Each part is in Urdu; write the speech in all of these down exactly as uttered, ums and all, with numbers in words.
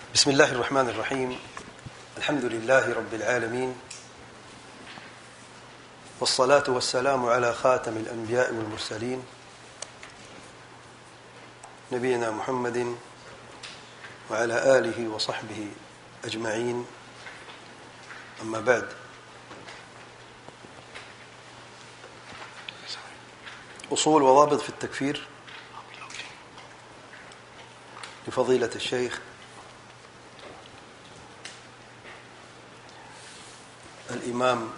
بسم الله الرحمن الرحيم. الحمد لله رب العالمين، والصلاة والسلام على خاتم الأنبياء والمرسلين نبينا محمد وعلى آله وصحبه أجمعين. أما بعد، أصول وضابط في التكفير لفضيلة الشيخ الإمام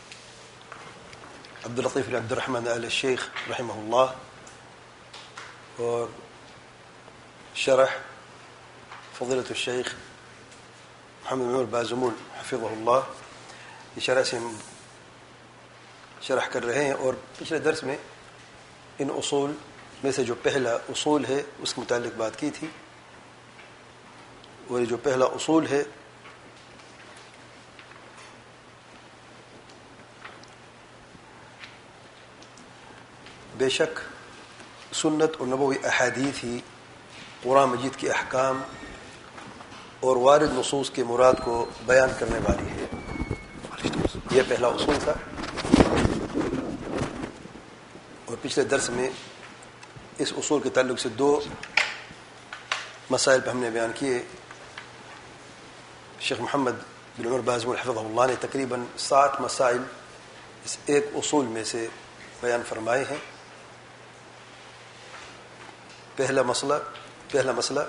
عبد اللطيف بن عبد الرحمن آل الشيخ رحمه الله، اور شرح فضيلة الشيخ محمد بن عمر بازمول حفظه اللہ. یہ شرح سے ہم شرح کر رہے ہیں، اور پچھلے درس میں ان اصول میں سے جو پہلا اصول ہے اس کے متعلق بات کی تھی. اور یہ جو پہلا اصول ہے بے شک سنت اور نبوی احادیث ہی قرآن مجید کے احکام اور وارد نصوص کے مراد کو بیان کرنے والی ہے. یہ پہلا اصول تھا، اور پچھلے درس میں اس اصول کے تعلق سے دو مسائل پہ ہم نے بیان کیے. شیخ محمد بن عمر بازمول حفظہ اللہ نے تقریباً سات مسائل اس ایک اصول میں سے بیان فرمائے ہیں. پہلا مسئلہ پہلا مسئلہ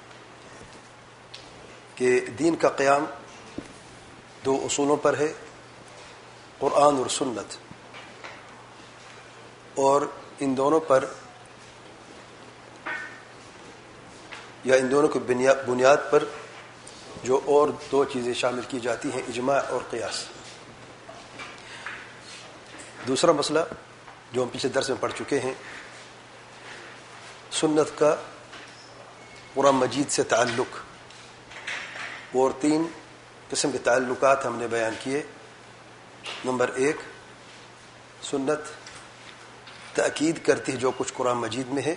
کہ دین کا قیام دو اصولوں پر ہے، قرآن اور سنت، اور ان دونوں پر یا ان دونوں کی بنیاد پر جو اور دو چیزیں شامل کی جاتی ہیں، اجماع اور قیاس. دوسرا مسئلہ جو ہم پچھلے درس میں پڑھ چکے ہیں، سنت کا قرآن مجید سے تعلق، اور تین قسم کے تعلقات ہم نے بیان کیے. نمبر ایک، سنت تأکید کرتی ہے جو کچھ قرآن مجید میں ہے.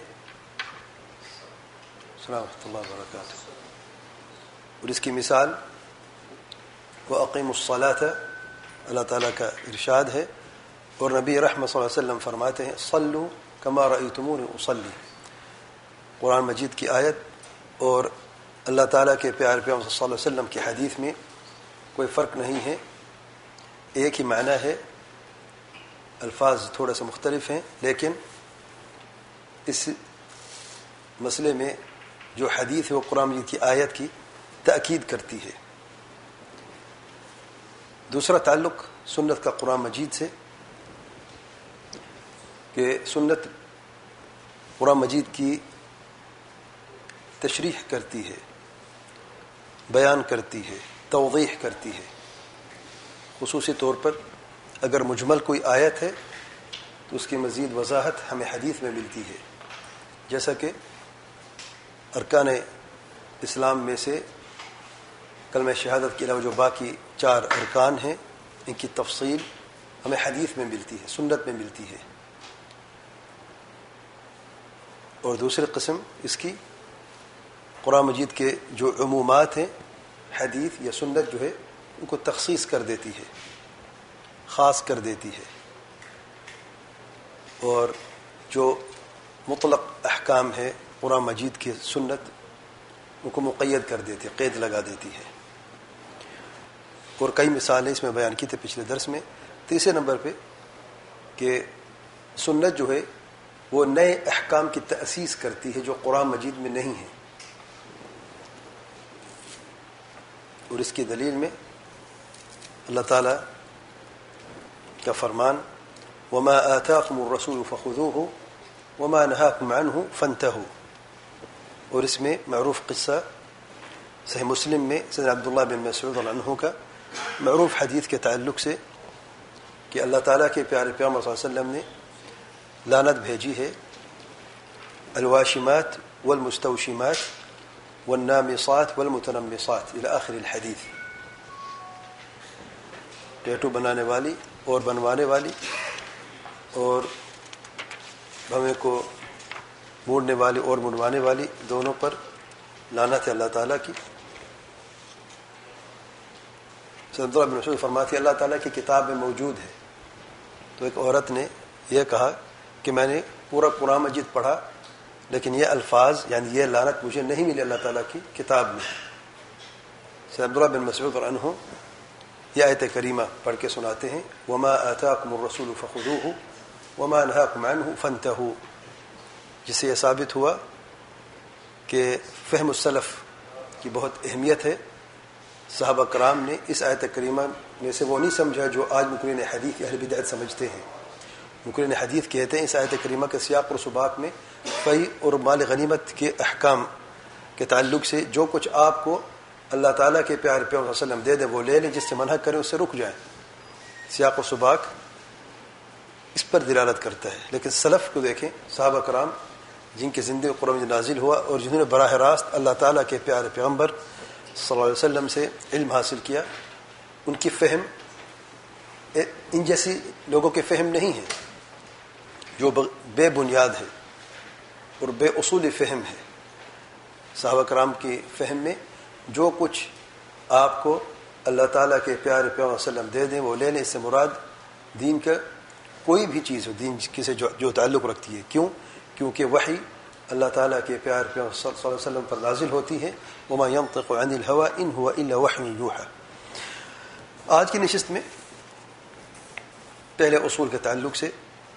السلام ورحمۃ اللہ وبرکاتہ. اور اس کی مثال وَأَقِيمُوا الصَّلَاةَ اللہ تعالیٰ کا ارشاد ہے، اور نبی رحمت صلی اللہ علیہ وسلم فرماتے ہیں صلوا کما رأیتمونی اصلی. قرآن مجید کی آیت اور اللہ تعالیٰ کے پیارے پیغمبر صلی اللہ علیہ وسلم کی حدیث میں کوئی فرق نہیں ہے، ایک ہی معنی ہے. الفاظ تھوڑا سا مختلف ہیں، لیکن اس مسئلے میں جو حدیث ہے وہ قرآن مجید کی آیت کی تأکید کرتی ہے. دوسرا تعلق سنت کا قرآن مجید سے، کہ سنت قرآن مجید کی تشریح کرتی ہے، بیان کرتی ہے، توضیح کرتی ہے. خصوصی طور پر اگر مجمل کوئی آیت ہے تو اس کی مزید وضاحت ہمیں حدیث میں ملتی ہے. جیسا کہ ارکان اسلام میں سے کلمہ شہادت کے علاوہ جو باقی چار ارکان ہیں، ان کی تفصیل ہمیں حدیث میں ملتی ہے، سنت میں ملتی ہے. اور دوسری قسم اس کی قرآن مجید کے جو عمومات ہیں، حدیث یا سنت جو ہے ان کو تخصیص کر دیتی ہے، خاص کر دیتی ہے. اور جو مطلق احکام ہے قرآن مجید کی سنت ان کو مقید کر دیتی ہے، قید لگا دیتی ہے. اور کئی مثالیں اس میں بیان کی تھے پچھلے درس میں. تیسرے نمبر پہ کہ سنت جو ہے وہ نئے احکام کی تأسیس کرتی ہے جو قرآن مجید میں نہیں ہے. اور اس کی دلیل میں اللہ تعالیٰ کا فرمان وما آتاكم الرسول فخذوه وما نهاكم عنه فانتهوا. اور اس میں معروف قصہ صحیح مسلم میں سیدنا عبداللہ بن مسعود رضی اللہ عنہ کا معروف حدیث کے تعلق سے کہ اللہ تعالیٰ کے پیارے پیغمبر صلی اللہ علیہ وسلم نے لعنت بھیجی ہے الواشمات والمستوشمات والنامصات والمتنمصات الى آخر الحدیث. ٹیٹو بنانے والی اور بنوانے والی اور بھویں کو موڑنے والی اور منڈوانے والی، دونوں پر لعنت ہے اللہ تعالیٰ کی. عبداللہ بن مسعود فرماتے ہیں اللہ تعالیٰ کی کتاب میں موجود ہے. تو ایک عورت نے یہ کہا کہ میں نے پورا قرآن مجید پڑھا لیکن یہ الفاظ یعنی یہ لعنت مجھے نہیں ملی اللہ تعالیٰ کی کتاب میں. سید عبداللہ بن مسعود عنہ یہ آیت کریمہ پڑھ کے سناتے ہیں وما آتاکم الرسول فخذوہ وما نہاکم عنہ فانتہوا، جس سے یہ ثابت ہوا کہ فہم السلف کی بہت اہمیت ہے. صحابہ کرام نے اس آیت کریمہ میں سے وہ نہیں سمجھا جو آج مقررین حدیث اہل بدعت سمجھتے ہیں. مقررین حدیث کہتے ہیں اس آیت کریمہ کے سیاق و سباق میں فی اور مال غنیمت کے احکام کے تعلق سے جو کچھ آپ کو اللہ تعالیٰ کے پیارے پیغمبر صلی اللہ علیہ وسلم دے دیں وہ لے لیں، جس سے منع کریں اس سے رک جائیں. سیاق و سباق اس پر دلالت کرتا ہے. لیکن سلف کو دیکھیں، صحابہ کرام جن کے زندگی قرآن نازل ہوا اور جنہوں نے براہ راست اللہ تعالیٰ کے پیارے پیغمبر صلی اللہ علیہ وسلم سے علم حاصل کیا، ان کی فہم ان جیسی لوگوں کے فہم نہیں ہے جو بے بنیاد ہے اور بے اصولی فہم ہے. صحابہ کرام کی فہم میں جو کچھ آپ کو اللہ تعالیٰ کے پیارے پیغمبر صلی اللہ علیہ وسلم دے دیں وہ لے لیں. اس سے مراد دین کا کوئی بھی چیز ہو، دین سے جو, جو تعلق رکھتی ہے. کیوں؟ کیونکہ وحی اللہ تعالیٰ کے پیارے پیغمبر صلی اللہ علیہ وسلم پر نازل ہوتی ہے. وما ينطق عن الهوى ان هو الا وحی یوحى. آج کی نشست میں پہلے اصول کے تعلق سے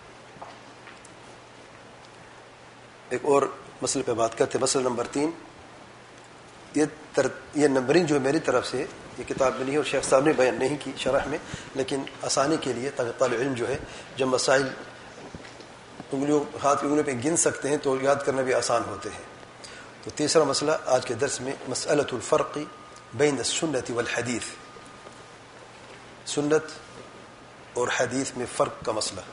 ایک اور مسئلے پہ بات کرتے. مسئلہ نمبر تین، یہ تر... یہ نمبرنگ جو میری طرف سے یہ کتاب میں نہیں اور شیخ صاحب نے بیان نہیں کی شرح میں، لیکن آسانی کے لیے تاکہ طالب علم جو ہے جب مسائل انگلیوں ہاتھ کی انگلیوں پہ گن سکتے ہیں تو یاد کرنا بھی آسان ہوتے ہیں. تو تیسرا مسئلہ آج کے درس میں مسئلۃ الفرق بین السنت والحدیث، سنت اور حدیث میں فرق کا مسئلہ.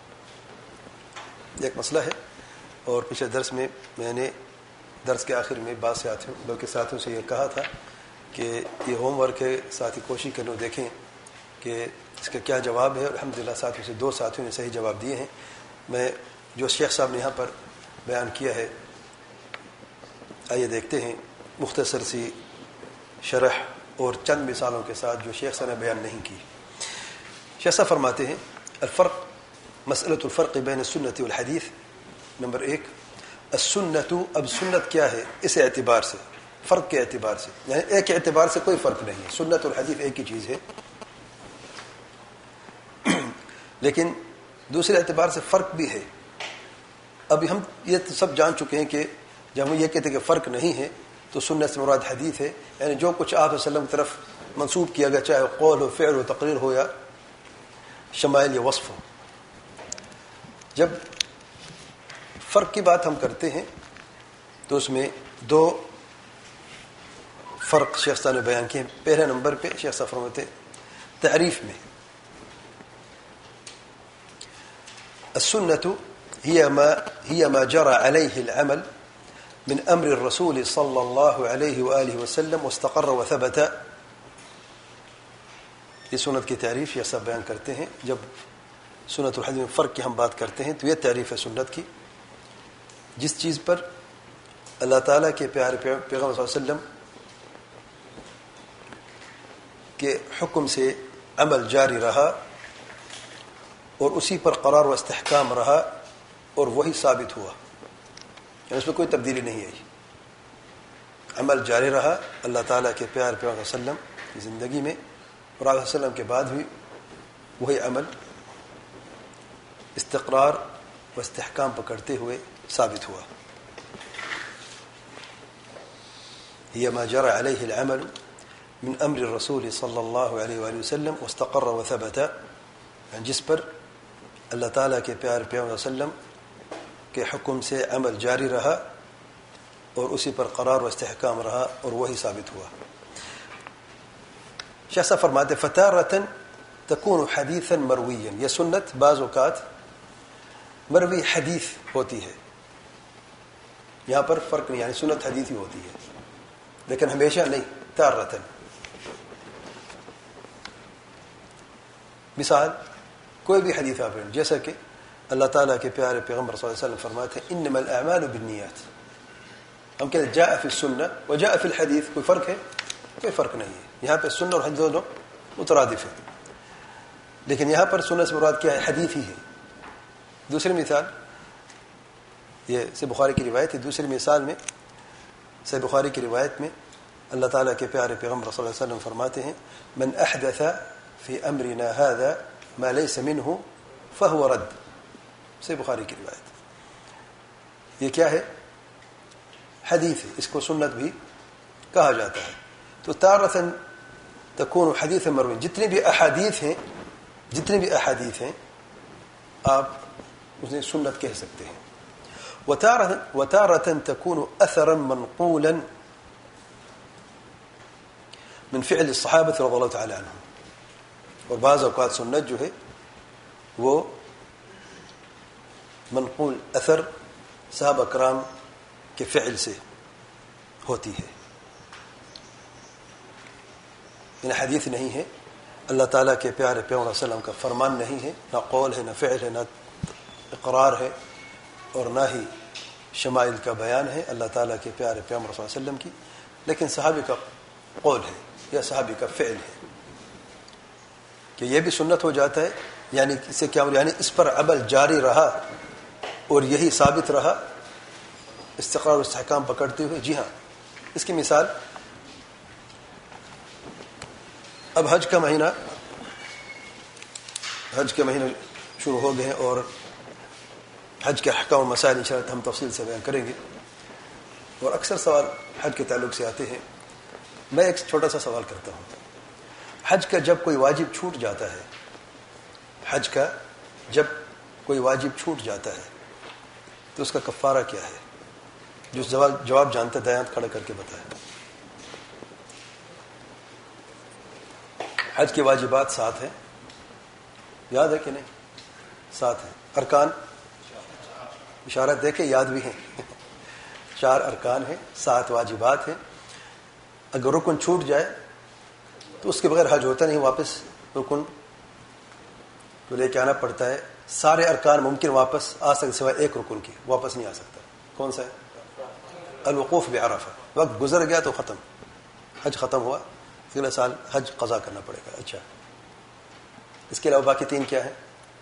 ایک مسئلہ ہے اور پچھلے درس میں میں نے درس کے آخر میں بعض ساتھیوں بلکہ ساتھیوں سے یہ کہا تھا کہ یہ ہوم ورک ہے، ساتھی کوشش کریں دیکھیں کہ اس کا کیا جواب ہے. الحمدللہ ساتھیوں سے دو ساتھیوں نے صحیح جواب دیے ہیں. میں جو شیخ صاحب نے یہاں پر بیان کیا ہے آئیے دیکھتے ہیں مختصر سی شرح اور چند مثالوں کے ساتھ جو شیخ صاحب نے بیان نہیں کی. شیخ صاحب فرماتے ہیں الفرق مسئلۃ الفرق بین السنت والحدیث. نمبر ایک، السنت، اب سنت کیا ہے اس اعتبار سے، فرق کے اعتبار سے، یعنی ایک اعتبار سے کوئی فرق نہیں ہے، سنت اور حدیث ایک ہی چیز ہے، لیکن دوسرے اعتبار سے فرق بھی ہے. ابھی ہم یہ سب جان چکے ہیں کہ جب ہم یہ کہتے ہیں کہ فرق نہیں ہے تو سنت سے مراد حدیث ہے، یعنی جو کچھ آپ صلی اللہ علیہ وسلم کی طرف منسوب کیا گیا چاہے قول ہو، فعل ہو، تقریر ہو یا شمائل یا وصف ہو. جب فرق کی بات ہم کرتے ہیں تو اس میں دو فرق شیخ صاحب نے بیان کیے. پہلے نمبر پہ شیخ صاحب فرماتے تعریف میں السنة هي ما هي ما جرى عليه العمل من أمر الرسول صلى الله عليه وآله وسلم واستقر وثبت. یہ سنت کی تعریف یہ سب بیان کرتے ہیں. جب سنت اور حدیث میں فرق کی ہم بات کرتے ہیں تو یہ تعریف ہے سنت کی، جس چیز پر اللہ تعالیٰ کے پیارے پیغمبر صلی اللہ علیہ وسلم کے حکم سے عمل جاری رہا اور اسی پر قرار و استحکام رہا اور وہی ثابت ہوا، یعنی اس میں کوئی تبدیلی نہیں آئی. عمل جاری رہا اللہ تعالیٰ کے پیارے پیغمبر صلی اللہ علیہ وسلم کی زندگی میں اور آپ صلی اللہ علیہ وسلم کے بعد بھی وہی عمل استقرار و استحکام پکڑتے ہوئے ثابت ہوا. یہ ما جرى عليه العمل من امر الرسول صلی اللہ علیہ وآلہ وسلم واستقر وثبت، یعنی جس پر اللہ تعالیٰ کے پیارے پیغمبر صلی اللہ علیہ وسلم کے حکم سے عمل جاری رہا اور اسی پر قرار و استحکام رہا اور وہی ثابت ہوا. شیخ صاحب فرماتے فتارة تكون حدیثا مرویا، یہ سنت بعض اوقات مروی حدیث ہوتی ہے. یہاں پر فرق نہیں، یعنی سنت حدیث ہی ہوتی ہے لیکن ہمیشہ نہیں. تارة مثال کوئی بھی حدیث آپ جیسا کہ اللہ تعالیٰ کے پیارے پیغمبر صلی اللہ علیہ وسلم فرماتے ہیں انما الاعمال بالنیات. ہم کہتے ہیں جاء فی السنہ وجاء فی الحدیث، کوئی فرق ہے؟ کوئی فرق نہیں ہے. یہاں پہ سنہ اور حدیث دونوں مترادف ہے. لیکن یہاں پر سنت سے مراد کیا ہے؟ حدیث ہی ہے. دوسری مثال یہ صحیح بخاری کی روایت ہے. دوسری مثال میں صحیح بخاری کی روایت میں اللہ تعالیٰ کے پیارے پیغمبر صلی اللہ علیہ وسلم فرماتے ہیں من احدث فی امرنا هذا ما ليس منه فهو رد. صحیح بخاری کی روایت. یہ کیا ہے؟ حدیث ہے. اس کو سنت بھی کہا جاتا ہے. تو تارثاً تکون حدیث مروی. جتنے بھی احادیث ہیں جتنے بھی احادیث ہیں آپ اسے سنت کہہ سکتے ہیں. وتارة تكون أثرا منقولا من فعل الصحابة رضي الله تعالى عنهم. اور بعض اوقات سنت جو ہے وہ منقول اثر صحابہ کرام کے فعل سے ہوتی ہے. یعنی حدیث نہیں ہے, اللہ تعالیٰ کے پیارے پیغمبر صلی اللہ علیہ وسلم کا فرمان نہیں ہے, نہ قول ہے, نہ فعل ہے, نہ اقرار ہے, اور نہ ہی شمائل کا بیان ہے اللہ تعالیٰ کے پیارے پیغمبر صلی اللہ علیہ وسلم کی, لیکن صحابی کا قول ہے یا صحابی کا فعل ہے کہ یہ بھی سنت ہو جاتا ہے. یعنی اس سے کیا, یعنی اس پر عمل جاری رہا اور یہی ثابت رہا استقرار و استحکام پکڑتے ہوئے. جی ہاں, اس کی مثال اب حج کا مہینہ حج کے مہینے شروع ہو گئے ہیں اور حج کے احکام و مسائل انشاءاللہ ہم تفصیل سے بیان کریں گے, اور اکثر سوال حج کے تعلق سے آتے ہیں. میں ایک چھوٹا سا سوال کرتا ہوں, حج کا جب کوئی واجب چھوٹ جاتا ہے حج کا جب کوئی واجب چھوٹ جاتا ہے تو اس کا کفارہ کیا ہے؟ جو جواب جانتا ہے دایانت کھڑا کر کے بتائے. حج کے واجبات سات ہیں, یاد ہے کہ نہیں؟ سات ہیں. ارکان اشارت دیکھیں یاد بھی ہیں. چار ارکان ہیں, سات واجبات ہیں. اگر رکن چھوٹ جائے تو اس کے بغیر حج ہوتا نہیں, واپس رکن تو لے کے آنا پڑتا ہے. سارے ارکان ممکن واپس آ سکتے سوائے ایک رکن کی, واپس نہیں آ سکتا. کون سا ہے؟ الوقوف بعرفہ. وقت گزر گیا تو ختم, حج ختم ہوا, اگلے سال حج قضا کرنا پڑے گا. اچھا, اس کے علاوہ باقی تین کیا ہیں؟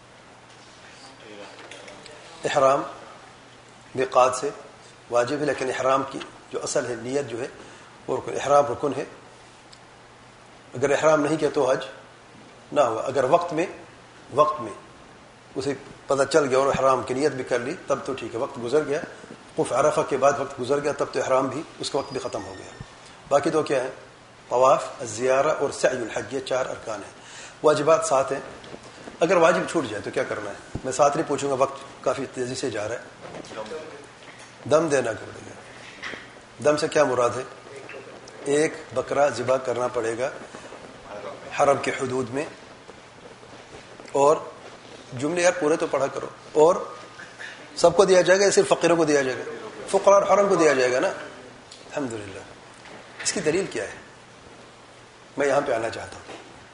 احرام میقات سے واجب ہے, لیکن احرام کی جو اصل ہے نیت جو ہے وہ رکن, احرام رکن ہے. اگر احرام نہیں کیا تو حج نہ ہوا. اگر وقت میں وقت میں اسے پتہ چل گیا اور احرام کی نیت بھی کر لی تب تو ٹھیک ہے, وقت گزر گیا, وقوف عرفہ کے بعد وقت گزر گیا تب تو احرام بھی اس کا وقت بھی ختم ہو گیا. باقی دو کیا ہیں؟ طواف, الزیارہ اور سعی الحج. یہ چار ارکان ہیں. واجبات سات ہیں. اگر واجب چھوٹ جائے تو کیا کرنا ہے؟ میں ساتھ نہیں پوچھوں گا, وقت کافی تیزی سے جا رہا ہے. دم دینا پڑے گا. دم سے کیا مراد ہے؟ ایک بکرا ذبح کرنا پڑے گا حرم کے حدود میں. اور جملے یار پورے تو پڑھا کرو. اور سب کو دیا جائے گا یا صرف فقیروں کو دیا جائے گا؟ فقراء اور حرم کو دیا جائے گا نا. الحمدللہ. اس کی دلیل کیا ہے؟ میں یہاں پہ آنا چاہتا ہوں.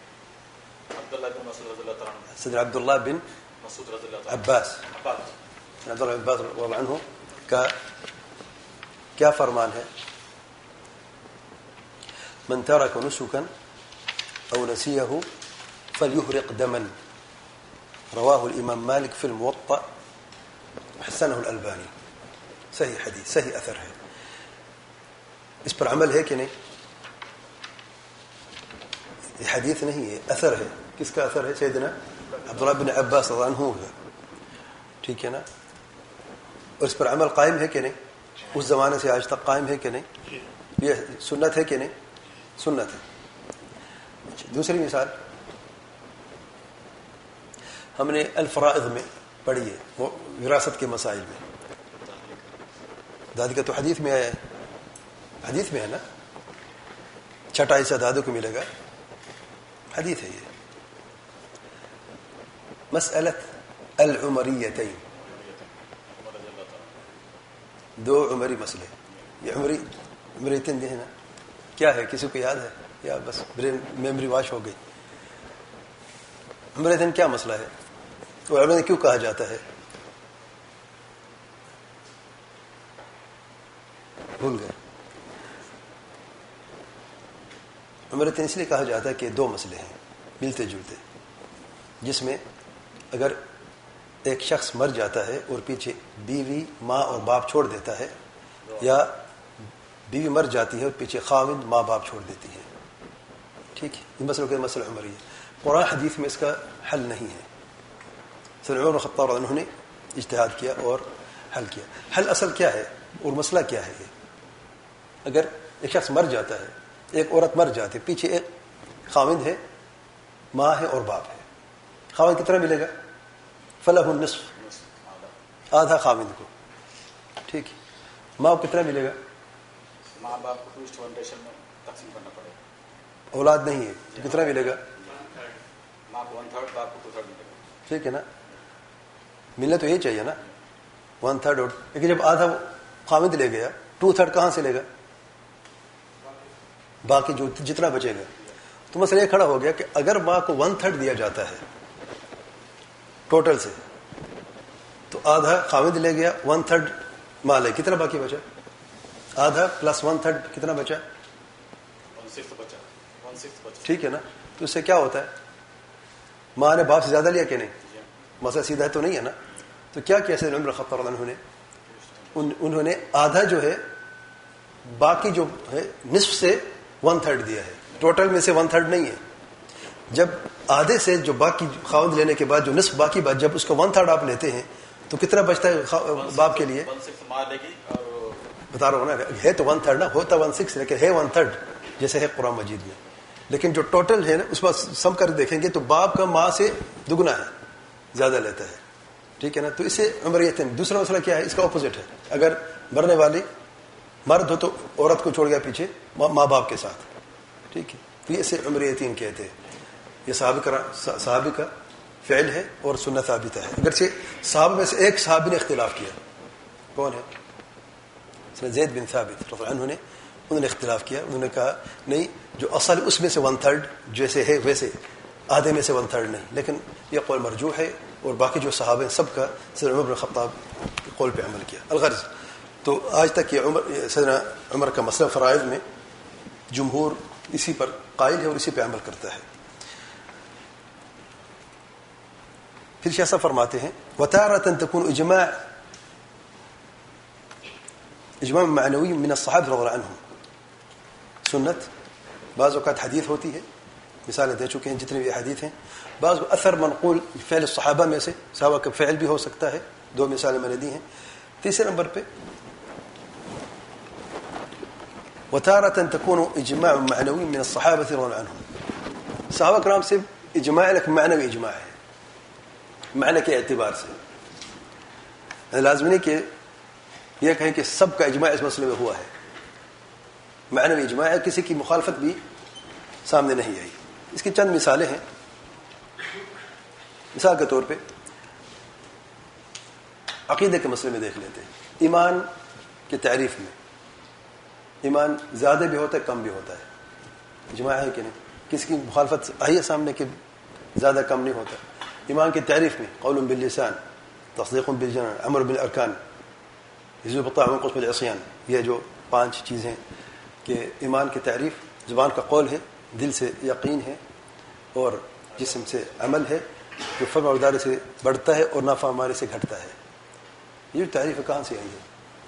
صدر عبداللہ بن عباس عبداللہ بن عباس رضی اللہ عنہ کا کیا فرمان ہے؟ من ترك نسكا او نسيه فليهرق دما. رواه الامام مالك في الموطأ حسنه الالباني. صحیح حدیث, صحیح اثر ہے. اس پر عمل ہے کہ نہیں؟ یہ حدیث نہیں ہے, اثر ہے. کس کا اثر ہے؟ سیدنا عبداللہ بن عباس رضی اللہ عنہ کا. ٹھیک ہے نا؟ اور اس پر عمل قائم ہے کہ نہیں؟ اس زمانے سے آج تک قائم ہے کہ نہیں؟ یہ سنت ہے کہ نہیں؟ سنت ہے. دوسری مثال ہم نے الفرائض میں پڑھی ہے, وہ وراثت کے مسائل میں. دادی کا تو حدیث میں آیا ہے, حدیث میں ہے نا, چھٹا حصہ دادو کو ملے گا, حدیث ہے یہ. مسألت العمریتین, دو عمری مسئلے. یہ عمری عمریتین جو ہے نا, کیا ہے؟ کسی کو یاد ہے یا بس برین میموری واش ہو گئی؟ عمریتین کیا مسئلہ ہے؟ وہ عمریتین کیوں کہا جاتا ہے؟ بھول گئے. عمریتین اس لیے کہا جاتا ہے کہ دو مسئلے ہیں. ملتے جلتے، جس میں اگر ایک شخص مر جاتا ہے اور پیچھے بیوی ماں اور باپ چھوڑ دیتا ہے، یا بیوی مر جاتی ہے اور پیچھے خاوند ماں باپ چھوڑ دیتی ہے، ٹھیک ہے، یہ مسئلہ کے مسئلہ عمری ہے. قرآن حدیث میں اس کا حل نہیں ہے. سیدنا عمر بن خطاب رضی اللہ عنہ نے اجتہاد کیا اور حل کیا. حل اصل کیا ہے اور مسئلہ کیا ہے؟ یہ اگر ایک شخص مر جاتا ہے، ایک عورت مر جاتی ہے، پیچھے ایک خاوند ہے، ماں ہے اور باپ ہے. خاوند کتنا ملے گا؟ فلہ النصف، آدھا خاوند کو، ٹھیک ہے. ماں کو کتنا ملے گا؟ ماں باپ کو ٹو ونڈیشن میں تقسیم کرنا پڑے گا. اولاد نہیں ہے تو کتنا ملے گا؟ ماں کو ون تھرڈ، باپ کو ٹو تھرڈ ملے گا. ٹھیک ہے نا، ملنا تو یہی چاہیے نا، ون تھرڈ. اور لیکن جب آدھا خاوند لے گیا، ٹو تھرڈ کہاں سے لے گا؟ باقی جو جتنا بچے گا. تو مسئلہ یہ کھڑا ہو گیا کہ اگر ماں کو ون تھرڈ دیا جاتا ہے ٹوٹل سے، تو آدھا خاوند لے گیا، ون تھرڈ ماں لے، کتنا باقی بچا؟ آدھا پلس ون تھرڈ کتنا بچا؟ ون سکس بچا. ون سکس بچا. ٹھیک ہے نا. تو اس سے کیا ہوتا ہے؟ ماں نے باپ سے زیادہ لیا کہ نہیں؟ مسئلہ سیدھا تو نہیں ہے نا. تو کیا کیا سیدنا عمر خطاب رضی اللہ عنہ نے؟ انہوں نے آدھا جو ہے باقی جو ہے نصف سے ون تھرڈ دیا ہے، ٹوٹل میں سے ون تھرڈ نہیں ہے. جب آدھے سے جو باقی خاوند لینے کے بعد جو نصف باقی بات، جب اس کا ون تھرڈ آپ لیتے ہیں تو کتنا بچتا ہے باپ کے لیے؟ بتا رہا ہوں نا، ہے تو ون تھرڈ نا، ہوتا ون سکس لیکن ہے ون تھرڈ جیسے ہے قرآن مجید میں. لیکن جو ٹوٹل ہے نا اس پر سم کر دیکھیں گے تو باپ کا ماں سے دگنا ہے، زیادہ لیتا ہے. ٹھیک ہے نا. تو اس سے عمریت. دوسرا مسئلہ کیا ہے؟ اس کا اپوزٹ ہے. اگر مرنے والی مرد ہو تو عورت کو چھوڑ گیا پیچھے ماں باپ کے ساتھ، ٹھیک ہے. تو یہ اسے عمریتین کہتے ہیں. یہ صحابہ صحابی کا فعل ہے اور سنت ثابت ہے. اگرچہ صحابہ میں سے ایک صحابی نے اختلاف کیا. کون ہے؟ زید بن ثابت رضی اللہ عنہ نے انہوں نے اختلاف کیا. انہوں نے کہا نہیں، جو اصل اس میں سے ون تھرڈ جیسے ہے ویسے آدھے میں سے ون تھرڈ نہیں. لیکن یہ قول مرجوح ہے اور باقی جو صحابہ ہیں سب کا سیدنا عمر بن خطاب کے قول پہ عمل کیا. الغرض تو آج تک یہ عمر سیدنا عمر کا مسئلہ فرائض میں جمہور اسی پر قائل ہے اور اسی پہ عمل کرتا ہے. پھر شاہ صاحب فرماتے ہیں وتارة تكون اجماع اجماع معنوی من الصحابہ رضی اللہ عنہم. سنت بعض اوقات حدیث ہوتی ہے، مثالیں دے چکے ہیں جتنے بھی حدیث ہیں. بعض اثر منقول فعل الصحابہ میں سے، صحابہ کا فعل بھی ہو سکتا ہے. دو مثالیں میں نے دی ہیں. تیسرے نمبر پہ وتارة تكون اجماع معنوی من الصحابہ رضی اللہ عنہم. صحابہ کرام سے اجماع لیکن معنوی اجماع ہے، معنی کے اعتبار سے. لازم نہیں کہ یہ کہیں کہ سب کا اجماع اس مسئلے میں ہوا ہے. معنوی اجماع ہے، کسی کی مخالفت بھی سامنے نہیں آئی. اس کی چند مثالیں ہیں. مثال کے طور پہ عقیدے کے مسئلے میں دیکھ لیتے ہیں. ایمان کی تعریف میں ایمان زیادہ بھی ہوتا ہے کم بھی ہوتا ہے. اجماع ہے کہ نہیں؟ کسی کی مخالفت آئی ہے سامنے کہ زیادہ کم نہیں ہوتا. ایمان کی تعریف میں قول باللسان، تصدیق بالجنان، امر بالارکان، یزول بالطاعة وینقص بالعصیان. یہ جو پانچ چیزیں کہ ایمان کی تعریف زبان کا قول ہے، دل سے یقین ہے اور جسم سے عمل ہے، جو فرما برداری سے بڑھتا ہے اور نافرمانی سے گھٹتا ہے. یہ جو تعریف کہاں سے آئی ہے؟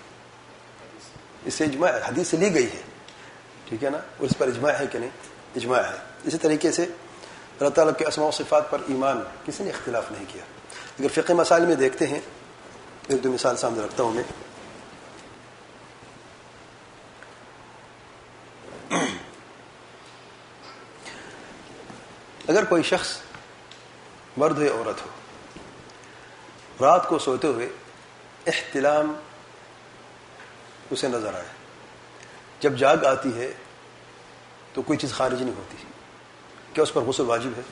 اس سے اجماع حدیث سے لی گئی ہے. ٹھیک ہے نا. اور اس پر اجماع ہے کہ نہیں؟ اجماع ہے. اسی طریقے سے اللہ تعالیٰ کے اسماء و صفات پر ایمان کسی نے اختلاف نہیں کیا. اگر فقہ مسائل میں دیکھتے ہیں، ایک دو مثال سامنے رکھتا ہوں میں. اگر کوئی شخص مرد ہو یا عورت ہو، رات کو سوتے ہوئے احتلام اسے نظر آئے، جب جاگ آتی ہے تو کوئی چیز خارج نہیں ہوتی، کیا اس پر غسل واجب ہے؟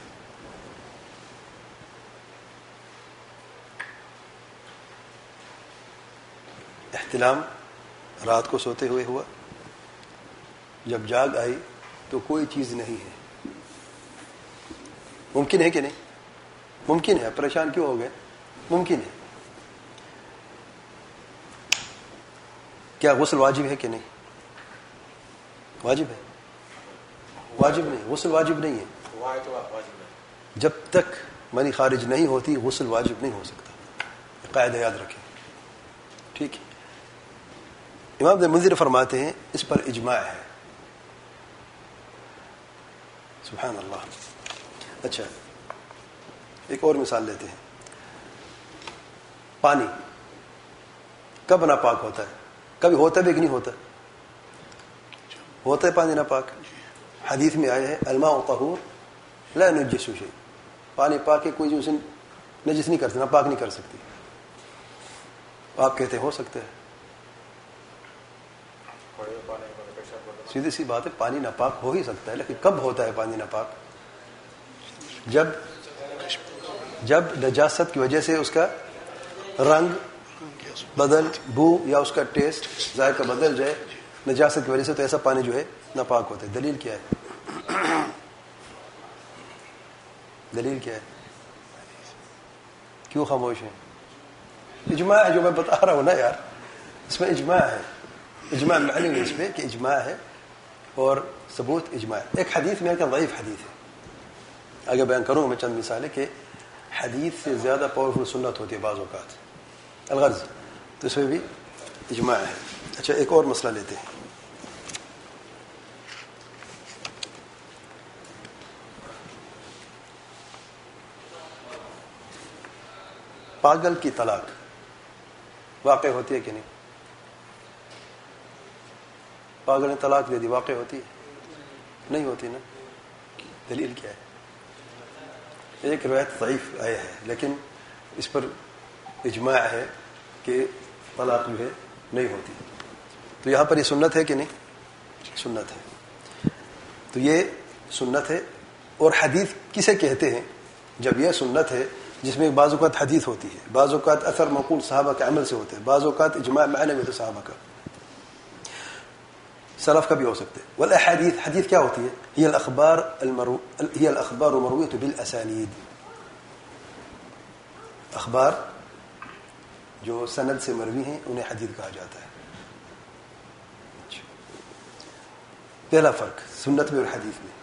احتلام رات کو سوتے ہوئے ہوا، جب جاگ آئی تو کوئی چیز نہیں ہے. ممکن ہے کہ نہیں؟ ممکن ہے. پریشان کیوں ہو گئے؟ ممکن ہے. کیا غسل واجب ہے کہ نہیں؟ واجب ہے؟ واجب نہیں. غسل واجب نہیں ہے. ہوا ہے تو واجب ہے. جب تک منی خارج نہیں ہوتی غسل واجب نہیں ہو سکتا. قاعدہ یاد رکھیں. ٹھیک ہے. امام ابن منذر فرماتے ہیں اس پر اجماع ہے. سبحان اللہ. اچھا ایک اور مثال لیتے ہیں. پانی کب ناپاک ہوتا ہے؟ کبھی ہوتا بھی کہ نہیں ہوتا؟ ہوتا ہے پانی ناپاک. حدیث میں آئے ہیں الماء طہور لا ينجس شيء. پانی پاک ہے, کوئی جو اسے نجس نہیں کر سکتی, ناپاک نہیں کر سکتی. آپ کہتے ہیں ہو سکتا ہے. سیدھی سی بات ہے, پانی ناپاک ہو ہی سکتا ہے, لیکن کب ہوتا ہے پانی ناپاک؟ جب جب نجاست کی وجہ سے اس کا رنگ بدل, بو یا اس کا ٹیسٹ ذائقہ بدل جائے نجاست کی وجہ سے, تو ایسا پانی جو ہے ناپاک ہوتا ہے. دلیل کیا ہے؟ دلیل کیا ہے؟ کیوں خاموش ہیں؟ اجماع ہے جو میں بتا رہا ہوں نا یار, اس میں اجماع ہے. اجماع معنی ہے اس میں کہ اجماع ہے اور ثبوت اجماع ہے. ایک حدیث میں ہے کہ ضعیف حدیث ہے, آگے بیان کروں میں چند مثالیں کہ حدیث سے زیادہ پاورفل سنت ہوتی ہے بعض اوقات. الغرض تو اس میں بھی اجماع ہے. اچھا ایک اور مسئلہ لیتے ہیں. پاگل کی طلاق واقع ہوتی ہے کہ نہیں؟ پاگل نے طلاق دے دی, واقع ہوتی ہے؟ نہیں ہوتی نا. دلیل کیا ہے؟ ایک روایت ضعیف آیا ہے لیکن اس پر اجماع ہے کہ طلاق جو ہے نہیں ہوتی. تو یہاں پر یہ سنت ہے کہ نہیں؟ سنت ہے. تو یہ سنت ہے. اور حدیث کسے کہتے ہیں؟ جب یہ سنت ہے جس میں بعض اوقات حدیث ہوتی ہے, بعض اوقات اثر موقول صحابہ کے عمل سے ہوتے ہیں, بعض اوقات اجماع معنوی تو صحابہ کا, سلف کا بھی ہو سکتے ہیں. والاحادیث, حدیث کیا ہوتی ہے؟ هي الاخبار المرو هي الاخبار المرويه بالاسانید. اخبار جو سند سے مروی ہیں انہیں حدیث کہا جاتا ہے. پہلا فرق سنت میں اور حدیث میں.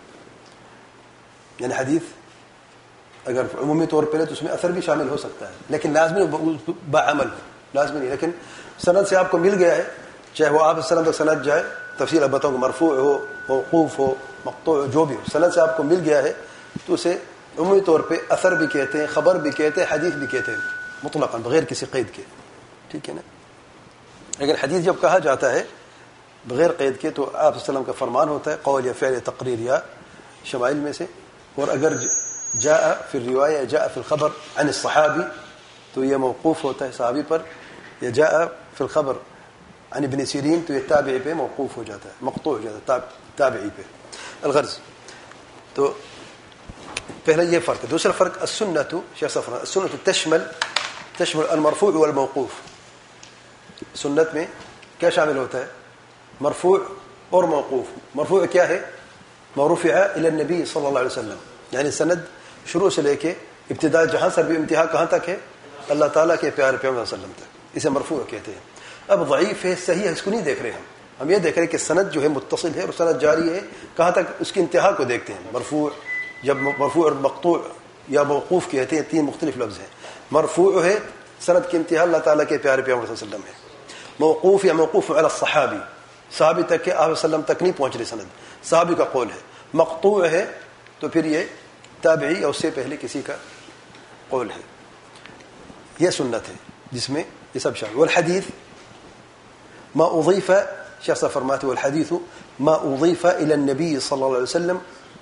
یعنی حدیث اگر عمومی طور پر ہے تو اس میں اثر بھی شامل ہو سکتا ہے, لیکن لازمی بعمل ہو, لازمی نہیں. لیکن سند سے آپ کو مل گیا ہے, چاہے وہ آپ سند تک سند جائے, تفصیل اب بتاؤں مرفوع ہو, موقوف ہو, مقطوع ہو, جو بھی ہو, سند سے آپ کو مل گیا ہے تو اسے عمومی طور پہ اثر بھی کہتے ہیں, خبر بھی کہتے ہیں, حدیث بھی کہتے ہیں, مطلقاً بغیر کسی قید کے. ٹھیک ہے نا. لیکن حدیث جب کہا جاتا ہے بغیر قید کے تو آپ صلی اللہ علیہ وسلم کا فرمان ہوتا ہے, قول یا فعل یا تقریر یا شمائل میں سے. اور اگر جاء فی الروایہ جاء فی الخبر عن الصحابی تو یہ موقوف ہوتا ہے صحابی پر, یا جاء فی الخبر عن ابن سیرین تو یہ تابعی پہ موقوف ہو جاتا ہے, مقطوع ہو جاتا ہے تابعی پہ. الغرض تو پہلا یہ فرق ہے. دوسرا فرق السنت, شیخ صفر السنت تشمل تشمل المرفوع والموقوف. سنت میں کیا شامل ہوتا ہے؟ مرفوع اور موقوف. مرفوع کیا ہے؟ ما رفع الى النبی صلی اللہ علیہ وسلم, یعنی سند شروع سے لے کے ابتدا جہاں سے بھی انتہا کہاں تک ہے؟ اللہ تعالیٰ کے پیارے پیغمبر صلی اللہ علیہ وسلم تک. اسے مرفوع کہتے ہیں. اب ضعیف ہے, صحیح ہے, اس کو نہیں دیکھ رہے ہم. ہم یہ دیکھ رہے کہ سند جو ہے متصل ہے اور سند جاری ہے, کہاں تک اس کی انتہا کو دیکھتے ہیں. مرفوع, جب مرفوع اور مقطوع یا موقوف کہتے ہیں, تین مختلف لفظ ہیں. مرفوع ہے سند کی انتہا اللہ تعالیٰ کے پیارے پیغمبر صلی اللہ علیہ وسلم ہے. موقوف یا موقوف علی الصحابی, صحابی تک کے آپ وسلم تک نہیں پہنچ رہی سند, صحابی کا قول ہے. مقطوع ہے تو پھر یہ تابعی یا اس سے پہلے کسی کا قول ہے. یہ سنت ہے جس میں یہ سب شامل. والحدیث ما اضیف, شخص فرماتے والحدیث ما اضیف الى النبی صلی اللہ علیہ وسلم,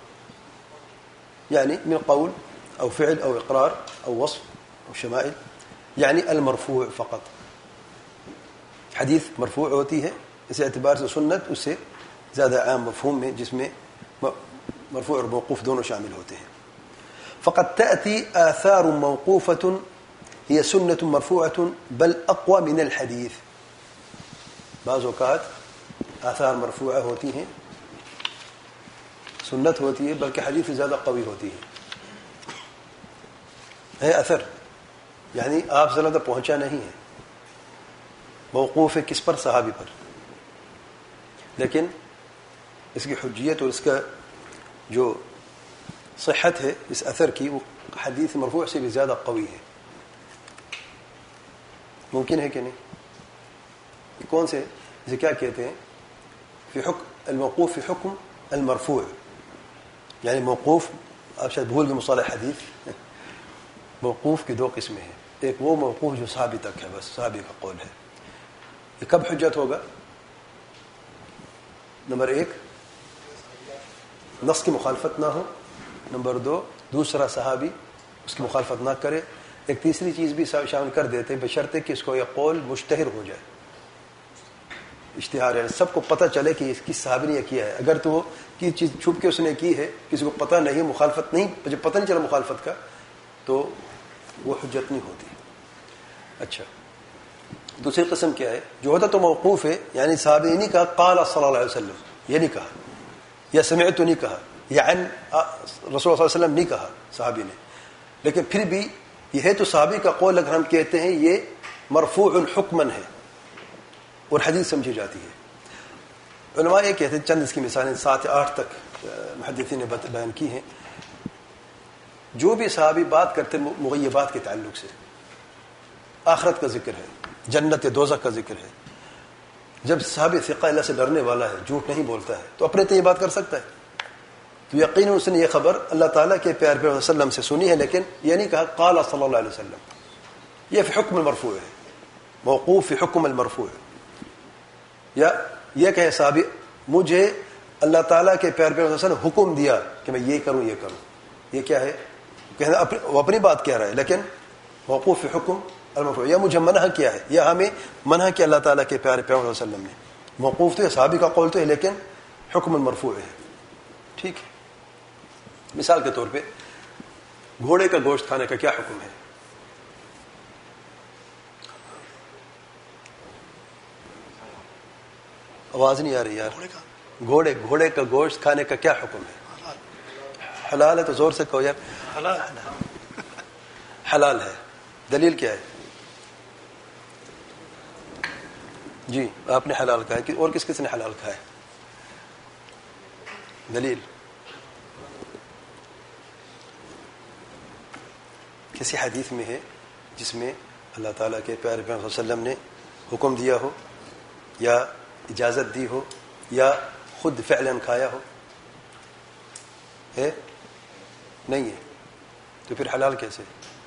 یعنی من قول او فعل او اقرار او وصف او شمائل, یعنی المرفوع فقط. حدیث مرفوع ہوتی ہے اس اعتبار سے سنت اس سے زیادہ عام مفہوم میں, جس میں مرفوع اور موقوف دونوں شامل ہوتے ہیں. فقد تأتي آثار موقوفة هي سنة مرفوعة بل أقوى من الحديث. بعض اوقات آثار مرفوعہ ہوتی ہیں, سنت ہوتی ہے, بلکہ حدیث سے زیادہ قوی ہوتی ہے. ہے اثر, یعنی آپ صلی اللہ علیہ وسلم پہنچا نہیں ہے, موقوف ہے کس پر؟ صحابی پر. لیکن اس کی حجیت اور اس کا جو صحت ہے اس اثر کی وہ حدیث مرفوع سے بھی زیادہ قوی ہے. ممکن ہے کہ نہیں؟ کون سے اسے کیا کہتے ہیں؟ فی حکم الموقوف فی حکم المرفوع، یعنی موقوف، آپ شاید بھول گئے مصطلح حدیث، موقوف کی دو قسمیں ہیں. ایک وہ موقوف جو صحابی تک ہے، بس صحابی کا قول ہے. یہ کب حجت ہوگا؟ نمبر ایک نص کی مخالفت نہ ہو، نمبر دو دوسرا صحابی اس کی مخالفت نہ کرے. ایک تیسری چیز بھی شامل کر دیتے ہیں بشرطے کہ اس کو یہ قول مشتہر ہو جائے، اشتہار ہے، سب کو پتہ چلے کہ اس کی صحابی نے یہ کیا ہے. اگر تو وہ کی چیز چھپ کے اس نے کی ہے، کسی کو پتہ نہیں، مخالفت نہیں، جب پتہ نہیں چلا مخالفت کا، تو وہ حجت نہیں ہوتی. اچھا، دوسری قسم کیا ہے؟ جو ہوتا تو موقوف ہے، یعنی صحابی نے نہیں کہا قال صلی اللہ علیہ وسلم، یہ نہیں کہا، یا سمعت نہیں کہا، یا عن رسول اللہ صلی اللہ علیہ وسلم نہیں کہا صحابی نے، لیکن پھر بھی یہ ہے تو صحابی کا قول اگر ہم کہتے ہیں یہ مرفوع حکمن ہے اور حدیث سمجھی جاتی ہے. علماء یہ کہتے ہیں، چند اس کی مثالیں سات یا آٹھ تک محدثین نے بیان کی ہیں، جو بھی صحابی بات کرتے مغیبات کے تعلق سے، آخرت کا ذکر ہے، جنت دوزخ کا ذکر ہے، جب صحابی ثقہ اللہ سے ڈرنے والا ہے، جھوٹ نہیں بولتا ہے، تو اپنے تو یہ بات کر سکتا ہے. تو یقیناً اس نے یہ خبر اللہ تعالیٰ کے پیار پیغمبر صلی اللہ علیہ وسلم سے سنی ہے، لیکن یہ نہیں کہا قال صلی اللہ علیہ وسلم. یہ فی حکم المرفوع ہے، موقوف فی حکم المرفوع ہے. یا یہ کہے صحابی مجھے اللہ تعالیٰ کے پیار پیغمبر صلی اللہ علیہ وسلم حکم دیا کہ میں یہ کروں یہ کروں، یہ کیا ہے؟ وہ اپنی بات کہہ رہا ہے لیکن موقوف فی حکم المرفوع. یا مجھے منع کیا ہے، یا ہمیں منع کیا اللہ تعالیٰ کے پیارے پیغمبر صلی اللہ علیہ وسلم نے. موقوف تو ہے، صحابی کا قول تو ہے، لیکن حکم المرفوع ہے. ٹھیک ہے. مثال کے طور پہ گھوڑے کا گوشت کھانے کا کیا حکم ہے؟ آواز نہیں آ رہی یار. گھوڑے گھوڑے کا گوشت کھانے کا کیا حکم ہے؟ حلال ہے تو زور سے کہو یار. حلال ہے. دلیل کیا ہے؟ جی آپ نے حلال کہا ہے، اور کس کس نے حلال کہا ہے؟ دلیل کسی حدیث میں ہے جس میں اللہ تعالیٰ کے پیارے پیغمبر صلی اللہ علیہ وسلم نے حکم دیا ہو، یا اجازت دی ہو، یا خود فعلاً کھایا ہو؟ ہے نہیں ہے. تو پھر حلال کیسے؟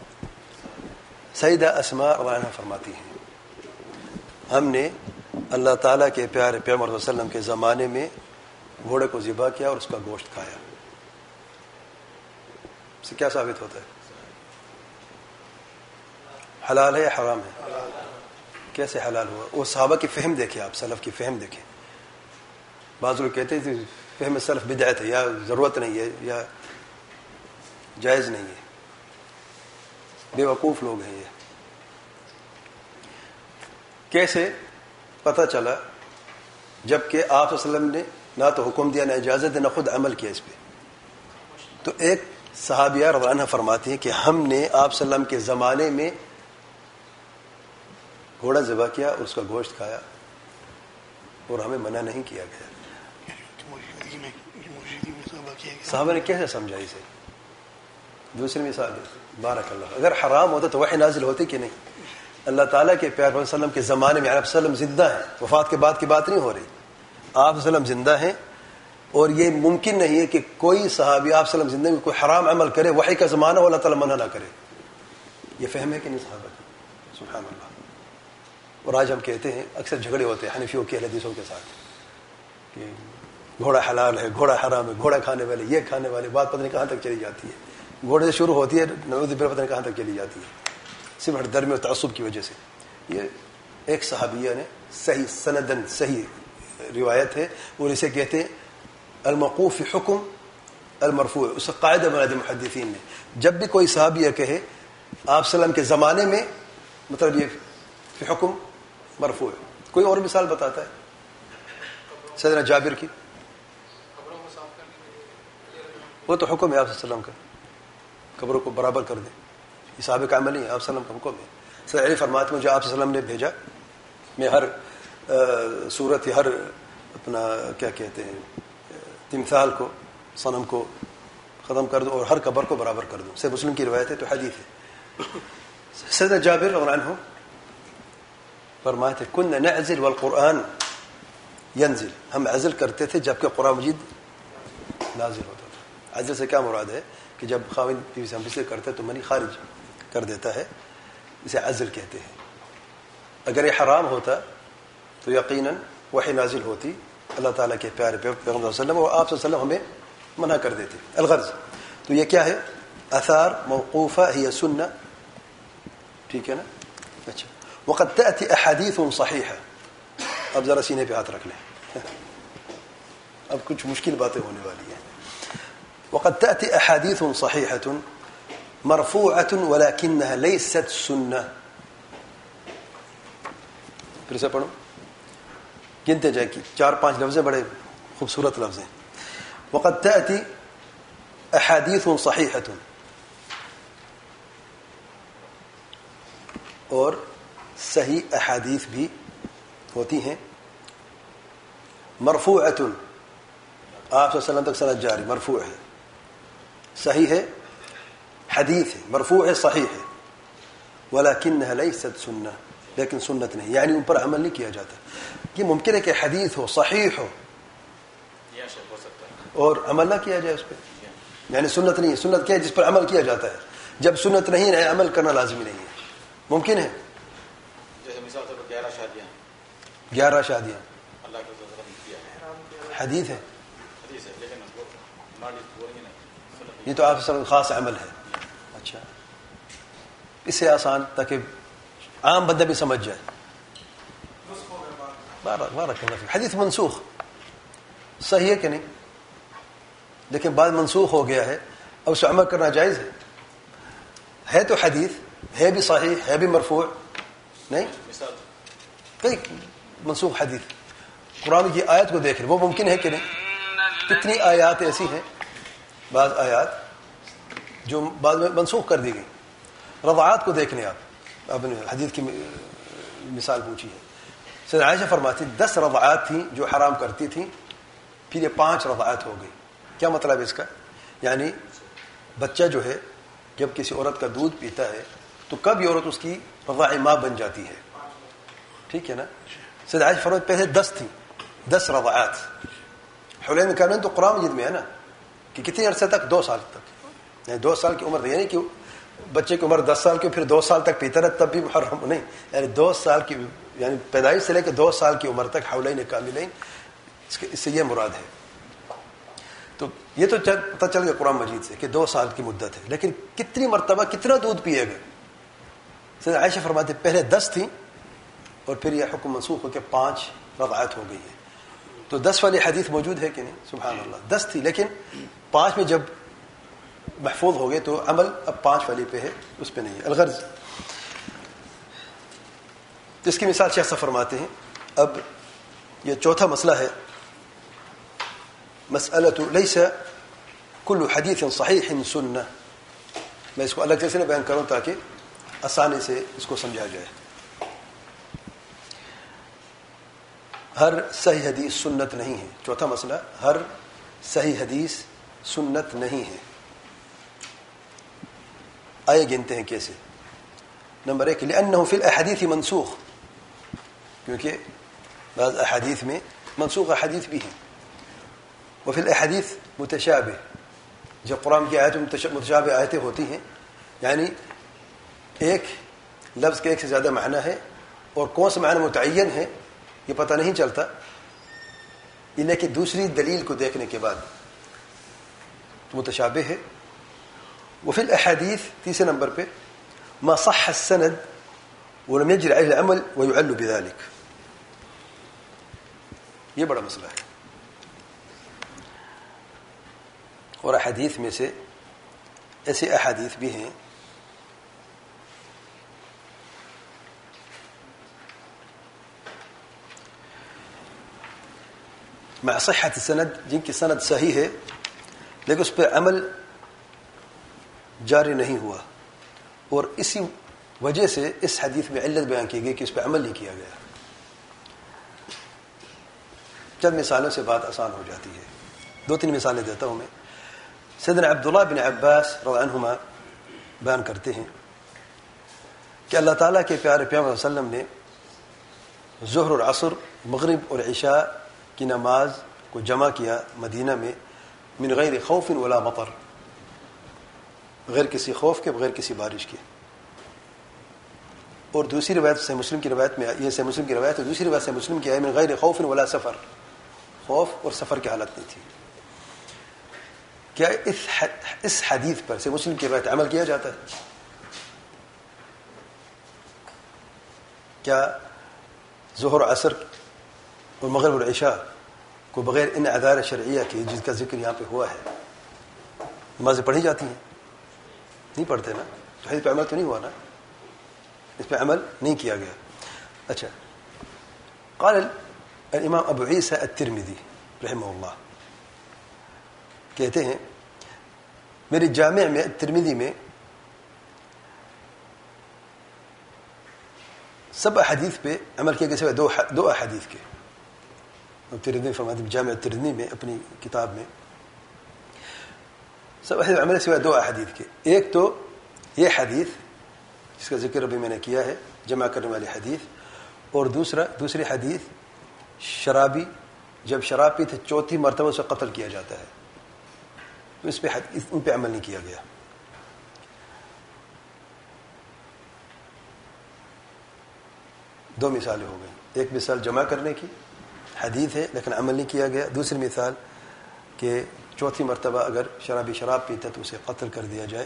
سیدہ اسماء رضی اللہ عنہا فرماتی ہیں ہم نے اللہ تعالیٰ کے پیارے پیغمبر صلی اللہ علیہ وسلم کے زمانے میں گھوڑے کو ذبح کیا اور اس کا گوشت کھایا. اس سے کیا ثابت ہوتا ہے؟ حلال ہے یا حرام ہے؟ کیسے حلال ہوا؟ وہ صحابہ کی فہم دیکھیں، آپ سلف کی فہم دیکھیں. بعض لوگ کہتے ہیں فہم سلف بدعت ہے، یا ضرورت نہیں ہے، یا جائز نہیں ہے. بے وقوف لوگ ہیں یہ. کیسے پتہ چلا؟ جبکہ آپ صلی اللہ علیہ وسلم نے نہ تو حکم دیا، نہ اجازت دی، نہ خود عمل کیا اس پہ. تو ایک صحابیہ رضی اللہ عنہ فرماتی ہیں کہ ہم نے آپ صلی اللہ علیہ وسلم کے زمانے میں گھوڑا ذبح کیا اور اس کا گوشت کھایا اور ہمیں منع نہیں کیا گیا. صحابہ نے کیسے سمجھا اسے؟ دوسری مثال بارک اللہ، اگر حرام ہوتا تو وحی نازل ہوتی کہ نہیں؟ اللہ تعالیٰ کے پیارے صلی اللہ علیہ وسلم کے زمانے میں آپ صلی اللہ علیہ وسلم زندہ ہیں، وفات کے بعد کی بات نہیں ہو رہی. آپ صلی اللہ علیہ وسلم زندہ ہیں، اور یہ ممکن نہیں ہے کہ کوئی صحابی آپ صلی اللہ علیہ وسلم زندہ میں کوئی حرام عمل کرے، وحی کا زمانہ ہو، اللہ تعالیٰ منع نہ کرے. یہ فہم ہے کہ نہیں صحابہ کی؟ سبحان اللہ. اور آج ہم کہتے ہیں، اکثر جھگڑے ہوتے ہیں حنفیوں کے حدیثوں کے ساتھ کہ گھوڑا حلال ہے، گھوڑا حرام ہے، گھوڑا کھانے والے، یہ کھانے والے، بات پتہ نہیں کہاں تک چلی جاتی ہے. گھوڑے سے شروع ہوتی ہے، نعوذ باللہ پتہ نہیں کہاں تک چلی جاتی ہے، صرف درمی اور تعصب کی وجہ سے. یہ ایک صحابیہ نے صحیح سندن صحیح روایت ہے، اور اسے کہتے ہیں الموقوف فی حکم المرفوع. اس کا قاعدہ بنا دیا محدثین نے، جب بھی کوئی صحابیہ کہے آپ صلی اللہ علیہ وسلم کے زمانے میں، مطلب یہ فی حکم مرفوع. کوئی اور مثال بتاتا ہے؟ سیدنا جابر کی، وہ تو حکم ہے آپ صلی اللہ علیہ وسلم کا، قبروں کو برابر کر دیں. یہ صحابہ کا عمل نہیں ہے، آپ صلی اللہ علیہ وسلم کا حکم ہے. سیدنا علی فرماتے ہیں مجھے آپ صلی اللہ علیہ وسلم نے بھیجا، میں ہر صورت ہر اپنا کیا کہتے ہیں تمثال کو، صنم کو ختم کر دو اور ہر قبر کو برابر کر دو. سے مسلم کی روایت ہے تو حدیث ہے. سیدنا جابر رضی اللہ عنہ فرماتے تھے کن نعزل والقرآن ینزل, ہم عزل کرتے تھے جبکہ قرآن مجید نازل ہوتا تھا. عزل سے کیا مراد ہے کہ جب خاوند بیوی سے ہم بستر کرتے تو منی خارج کر دیتا ہے, اسے عزل کہتے ہیں. اگر یہ حرام ہوتا تو یقیناً وحی نازل ہوتی اللہ تعالیٰ کے پیارے پیغمبر صلی اللہ علیہ وسلم, اور آپ صلی اللہ علیہ وسلم ہمیں منع کر دیتے. الغرض تو یہ کیا ہے, آثار موقوفہ ہی سنہ, ٹھیک ہے نا. اچھا, وقد تأتی احادیث صحیحہ. اب ذرا سینے پہ ہاتھ رکھ لیں, اب کچھ مشکل باتیں ہونے والی ہیں. وقد تأتی احادیث صحیحۃ مرفوعۃ ولکنها لیست سنہ. پھر سے پڑھو, گنتے جائیں کہ چار پانچ لفظ بڑے خوبصورت لفظ ہیں. وقد تأتی احادیث صحیحۃ, اور صحیح احادیث بھی ہوتی ہیں. مرفوعۃ, آپ صلی اللہ علیہ وسلم تک سند جاری, مرفوع ہے, صحیح ہے, حدیث ہے, مرفوع ہے, صحیح ہے. ولکنها لیست سنہ, لیکن سنت نہیں, یعنی ان پر عمل نہیں کیا جاتا. یہ ممکن ہے کہ حدیث ہو, صحیح ہو, اور عمل نہ کیا جائے اس پہ, یعنی سنت نہیں ہے. سنت کیا ہے, جس پر عمل کیا جاتا ہے. جب سنت نہیں ہے عمل کرنا لازمی نہیں ہے. ممکن ہے جیسے مثال طور پر گیارہ شادیاں, گیارہ شادیاں اللہ کے رسول نے کیا ہے, حدیث ہے, حدیث ہے, لیکن وہ ہماری بولیں گے نہیں, یہ تو آپ سے خاص عمل ہے. اچھا, اس سے آسان تاکہ عام بندہ بھی سمجھ جائے. بارک بارک اللہ فیک. حدیث منسوخ صحیح ہے کہ نہیں, لیکن بعد منسوخ ہو گیا ہے, اب اس سے عمل کرنا جائز ہے. ہے تو حدیث, ہے بھی صحیح, ہے بھی مرفوع نہیں. مثال کئی منسوخ حدیث, قرآن کی آیت کو دیکھ رہے, وہ ممکن ہے کہ نہیں. کتنی آیات ایسی ہیں, بعض آیات جو بعد میں منسوخ کر دی گئی. رضعات کو دیکھ لیں آپ, آپ نے حدیث کی مثال پوچھی ہے. سیدہ عائشہ فرماتی دس رضعات تھیں جو حرام کرتی تھیں, پھر یہ پانچ رضعات ہو گئی. کیا مطلب ہے اس کا, یعنی بچہ جو ہے جب کسی عورت کا دودھ پیتا ہے تو کب یہ عورت اس کی رضاع ماں بن جاتی ہے, ٹھیک ہے نا. سیدہ عائشہ فرماتی پہلے دس تھیں, دس رضعات. حلین کا تو قرآن مجید میں ہے نا کہ کتنے عرصے تک, دو سال تک, یعنی دو سال کی عمر, یعنی کہ بچے کی عمر دس سال کی پھر دو سال تک پیتا رہا تب بھی محرم نہیں, یعنی دو سال کی, یعنی پیدائش سے لے کے دو سال کی عمر تک حولین کاملین, اس سے یہ مراد ہے. تو یہ تو پتہ چل گیا قرآن مجید سے کہ دو سال کی مدت ہے, لیکن کتنی مرتبہ کتنا دودھ پیے گا. سیدہ عائشہ فرماتے پہلے دس تھیں اور پھر یہ حکم منسوخ ہو کے پانچ رضعات ہو گئی ہے. تو دس والی حدیث موجود ہے کہ نہیں, سبحان اللہ. دس تھی لیکن پانچ میں جب محفوظ ہو گئے تو عمل اب پانچ والی پہ ہے, اس پہ نہیں ہے. الغرض اس کی مثال شیخ صاحب فرماتے ہیں. اب یہ چوتھا مسئلہ ہے, مسئلۃ لیس کل حدیث صحیح سنہ. میں اس کو الگ سے بیان کروں تاکہ آسانی سے اس کو سمجھا جائے. ہر صحیح حدیث سنت نہیں ہے. چوتھا مسئلہ, ہر صحیح حدیث سنت نہیں ہے. آئے گنتے ہیں کیسے. نمبر ایک, لأنه فی الاحادیث منسوخ, کیونکہ بعض احادیث میں منسوخ احادیث بھی ہیں. وفی الاحادیث متشابہ, جب قرآن کی آیتیں متشابہ آیتیں ہوتی ہیں, یعنی ایک لفظ کے ایک سے زیادہ معنی ہے اور کون سا معنی متعین ہے یہ پتہ نہیں چلتا, انہیں کہ دوسری دلیل کو دیکھنے کے بعد متشابہ ہے. وفي الأحاديث تيسى نمبر بي ما صح السند ولم يجري عليه العمل ويعل بذلك. یہ بڑا مسئلہ ہے. اور احادیث میں سے ایسے احادیث بھی ہیں مع صحة السند, جن کی سند صحیح ہے لیکن اس پہ عمل جاری نہیں ہوا, اور اسی وجہ سے اس حدیث میں علت بیان کی گئی کہ اس پہ عمل نہیں کیا گیا. چند مثالوں سے بات آسان ہو جاتی ہے. دو تین مثالیں دیتا ہوں میں. سیدنا عبداللہ بن عباس رضی اللہ عنہما بیان کرتے ہیں کہ اللہ تعالیٰ کے پیارے پیغمبر صلی اللہ علیہ وسلم نے ظہر اور عصر، مغرب اور عشاء کی نماز کو جمع کیا مدینہ میں من غیر خوف ولا مطر، بغیر کسی خوف کے، بغیر کسی بارش کے. اور دوسری روایت سے مسلم کی روایت میں، یہ سے مسلم کی روایت ہے، دوسری روایت سے مسلم کی ہے من غیر خوف ولا سفر، خوف اور سفر کی حالت نہیں تھی. کیا اس اس حدیث پر سے مسلم کی روایت عمل کیا جاتا ہے؟ کیا ظہر عصر اور مغرب اور عشاء کو بغیر ان اعذار شرعیہ کے جس کا ذکر یہاں پہ ہوا ہے نمازیں پڑھی جاتی ہیں؟ نہیں پڑھتے نا. تو حدیث پہ عمل تو نہیں ہوا نا، اس پہ عمل نہیں کیا گیا. اچھا، قال الامام ابو عیسیٰ الترمذی رحمہ اللہ کہتے ہیں میرے جامع میں ترمذی میں سب احادیث پہ عمل کیا گیا سوائے دو دو احادیث کے. ترمذی فرماتے ہیں جامع ترمذی میں اپنی کتاب میں سب احادیث عمل سوائے دو احادیث کے. ایک تو یہ حدیث جس کا ذکر ابھی میں نے کیا ہے، جمع کرنے والی حدیث، اور دوسرا دوسری حدیث شرابی جب شراب پیتے چوتھی مرتبہ اسے قتل کیا جاتا ہے، تو اس پہ ان پہ عمل نہیں کیا گیا. دو مثالیں ہو گئیں. ایک مثال جمع کرنے کی حدیث ہے لیکن عمل نہیں کیا گیا. دوسری مثال کہ چوتھی مرتبہ اگر شرابی شراب پیتا تو اسے قتل کر دیا جائے.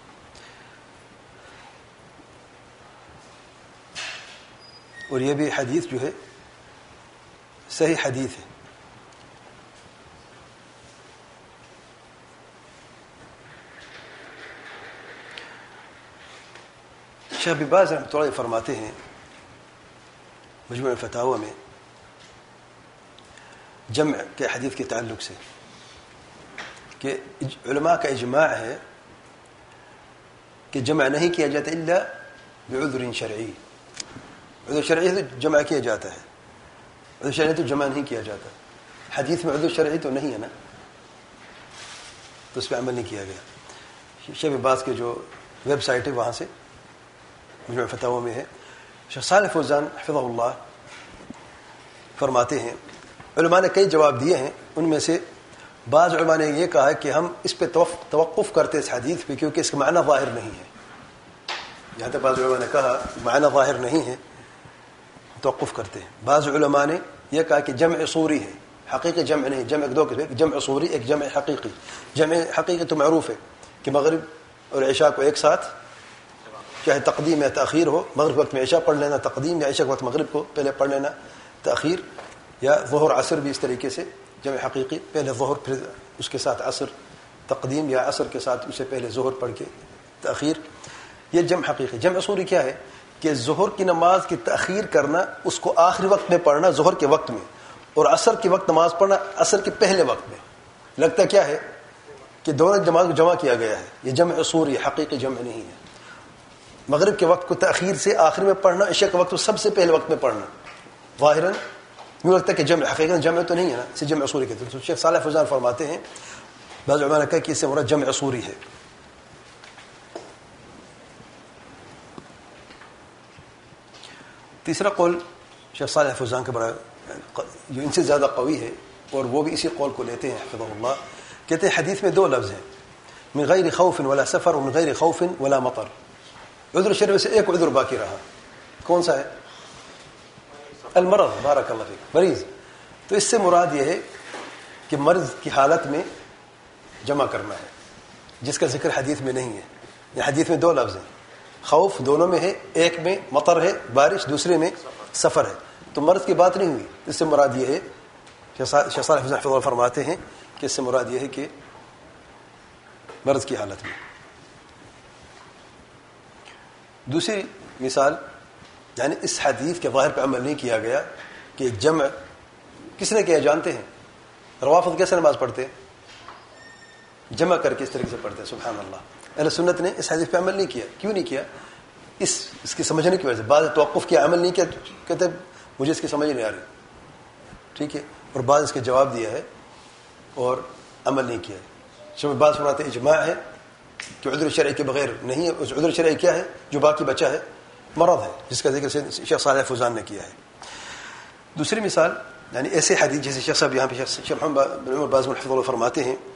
اور یہ بھی حدیث جو ہے صحیح حدیث ہے. شیخ بن باز رحمۃ اللہ فرماتے ہیں مجموع فتاوی میں جمع کے حدیث کے تعلق سے کہ علماء کا اجماع ہے کہ جمع نہیں کیا جاتا الا بعذر شرعی. عذر شرعی تو جمع کیا جاتا ہے، عذر شرعی تو جمع نہیں کیا جاتا. حدیث میں عذر شرعی تو نہیں ہے نا، تو اس پہ عمل نہیں کیا گیا. شیخ بن باز کے جو ویب سائٹ ہے وہاں سے مجموع فتاوی میں ہے. شیخ صالح فوزان حفظہ اللہ فرماتے ہیں علماء نے کئی جواب دیے ہیں، ان میں سے بعض علماء نے یہ کہا کہ ہم اس پہ توقف کرتے اس حدیث پہ کیونکہ اس کا معنی ظاہر نہیں ہے. یہاں تک بعض علماء نے کہا معنی ظاہر نہیں ہے، توقف کرتے ہیں. بعض علماء نے یہ کہا کہ جمع صوری ہے، حقیقی جمع نہیں. جمع دو قسم، ایک جمع صوری، ایک جمع حقیقی. جمع حقیقی تو معروف ہے کہ مغرب اور عشاء کو ایک ساتھ چاہے تقدیم یا تاخیر ہو، مغرب وقت میں عشاء پڑھ لینا تقدیم، یا عشاء وقت مغرب کو پہلے پڑھ لینا تاخیر، یا ظہر عصر بھی اس طریقے سے جمع حقیقی، پہلے ظہر پھر اس کے ساتھ عصر تقدیم، یا عصر کے ساتھ اسے پہلے ظہر پڑھ کے تاخیر. یہ جمع حقیقی. جمع صوری کیا ہے کہ ظہر کی نماز کی تاخیر کرنا، اس کو آخری وقت میں پڑھنا ظہر کے وقت میں، اور عصر کے وقت نماز پڑھنا عصر کے پہلے وقت میں. لگتا کیا ہے کہ دونوں جماعت کو جمع کیا گیا ہے. یہ جمع صوری، حقیقی جمع نہیں ہے. مغرب کے وقت کو تاخیر سے آخر میں پڑھنا، عشاء کے وقت کو سب سے پہلے وقت میں پڑھنا. ظاہراً یوں لگتا ہے کہ جمع، حقیقت جمع تو نہیں ہے نا، اسے جمع صوری کہتے ہیں. تو شیخ صالح فوزان فرماتے ہیں بعض علماء نے کہا کہ اس سے مراد جمع صوری ہے. تیسرا قول شیخ صالح فوزان کا بڑا جو ان سے زیادہ قوی ہے، اور وہ بھی اسی قول کو لیتے ہیں حفظہ اللہ. کہتے ہیں حدیث میں دو لفظ ہیں، من غیر خوف ولا سفر ومن غیر خوف ولا مطر. عذر شرعی سے ایک عذر باقی رہا، کون سا ہے؟ المرض. بارک اللہ فیک، مریض. تو اس سے مراد یہ ہے کہ مرض کی حالت میں جمع کرنا ہے، جس کا ذکر حدیث میں نہیں ہے. یہ حدیث میں دو لفظ ہیں، خوف دونوں میں ہے، ایک میں مطر ہے بارش، دوسرے میں سفر ہے. تو مرض کی بات نہیں ہوئی. اس سے مراد یہ ہے، شیخ صالح فوزان حفظہ اللہ فرماتے ہیں کہ اس سے مراد یہ ہے کہ مرض کی حالت میں. دوسری مثال، یعنی اس حدیث کے ظاہر پہ عمل نہیں کیا گیا کہ جمع کس نے کیا جانتے ہیں؟ روافض کیسے نماز پڑھتے ہیں؟ جمع کر کے اس طریقے سے پڑھتے ہیں. سبحان اللہ. اہل سنت نے اس حدیث پہ عمل نہیں کیا. کیوں نہیں کیا؟ اس اس کی سمجھنے کی وجہ سے. بعض توقف کیا، عمل نہیں کیا، کہتے مجھے اس کی سمجھ نہیں آ رہی، ٹھیک ہے. اور بعض اس کے جواب دیا ہے اور عمل نہیں کیا ہے. شب بعض فرماتے ہیں اجماع ہے کہ عذر شرعی کے بغیر نہیں ہے. اس عذر شرعی کیا ہے جو باقی بچا ہے؟ مرض ہے, جس کا ذکر شیخ صالح فوزان نے کیا ہے. دوسری مثال یعنی ایسے حدیث جیسے شیخ صاحب یہاں پہ شیخ محمد بن عمر باز حفظہ اللہ فرماتے ہیں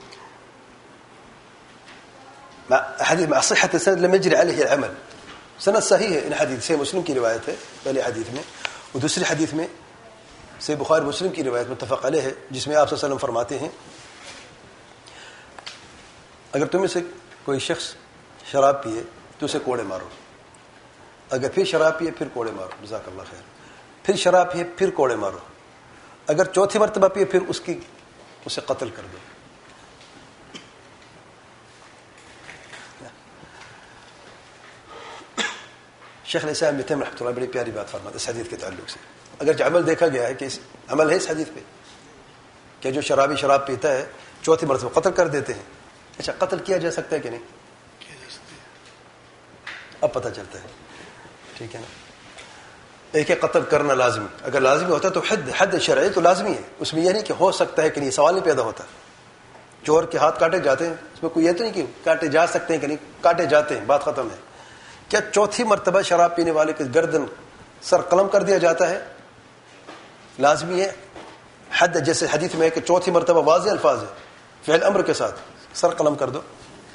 حدیث مع صحة السند لم يجري عليه العمل. سند صحیح ہے, ان حدیث سے مسلم کی روایت ہے پہلے حدیث میں, اور دوسری حدیث میں سے بخاری مسلم کی روایت متفق علیہ ہے, جس میں آپ صلی اللہ علیہ وسلم فرماتے ہیں اگر تم میں سے کوئی شخص شراب پیے تو اسے کوڑے مارو, اگر پھر شراب پیے پھر کوڑے مارو, جزاک اللہ خیر, پھر شراب پیے پھر کوڑے مارو, اگر چوتھی مرتبہ پیے پھر اس کی اسے قتل کر دو. شیخ الاسلام ابن تیمیہ رحمۃ اللہ بڑی پیاری بات فرماتے اس حدیث کے تعلق سے. اگر عمل دیکھا گیا ہے کہ اس عمل ہے اس حدیث پہ کہ جو شرابی شراب پیتا ہے چوتھی مرتبہ قتل کر دیتے ہیں, اچھا قتل کیا جا سکتا ہے کہ نہیں؟ اب پتہ چلتا ہے, ٹھیک ہے نا. ایک ہے قتل کرنا لازمی, اگر لازمی ہوتا تو حد حد شرعی تو لازمی ہے, اس میں یہ نہیں کہ ہو سکتا ہے کہ نہیں, سوال نہیں پیدا ہوتا. چور کے ہاتھ کاٹے جاتے ہیں, اس میں کوئی یہ تو نہیں کہ کاٹے جا سکتے ہیں کہ نہیں, کاٹے جاتے ہیں, بات ختم ہے. کیا چوتھی مرتبہ شراب پینے والے کے گردن سر قلم کر دیا جاتا ہے؟ لازمی ہے حد, جیسے حدیث میں ہے کہ چوتھی مرتبہ واضح الفاظ ہے فعل امر کے ساتھ سر قلم کر دو.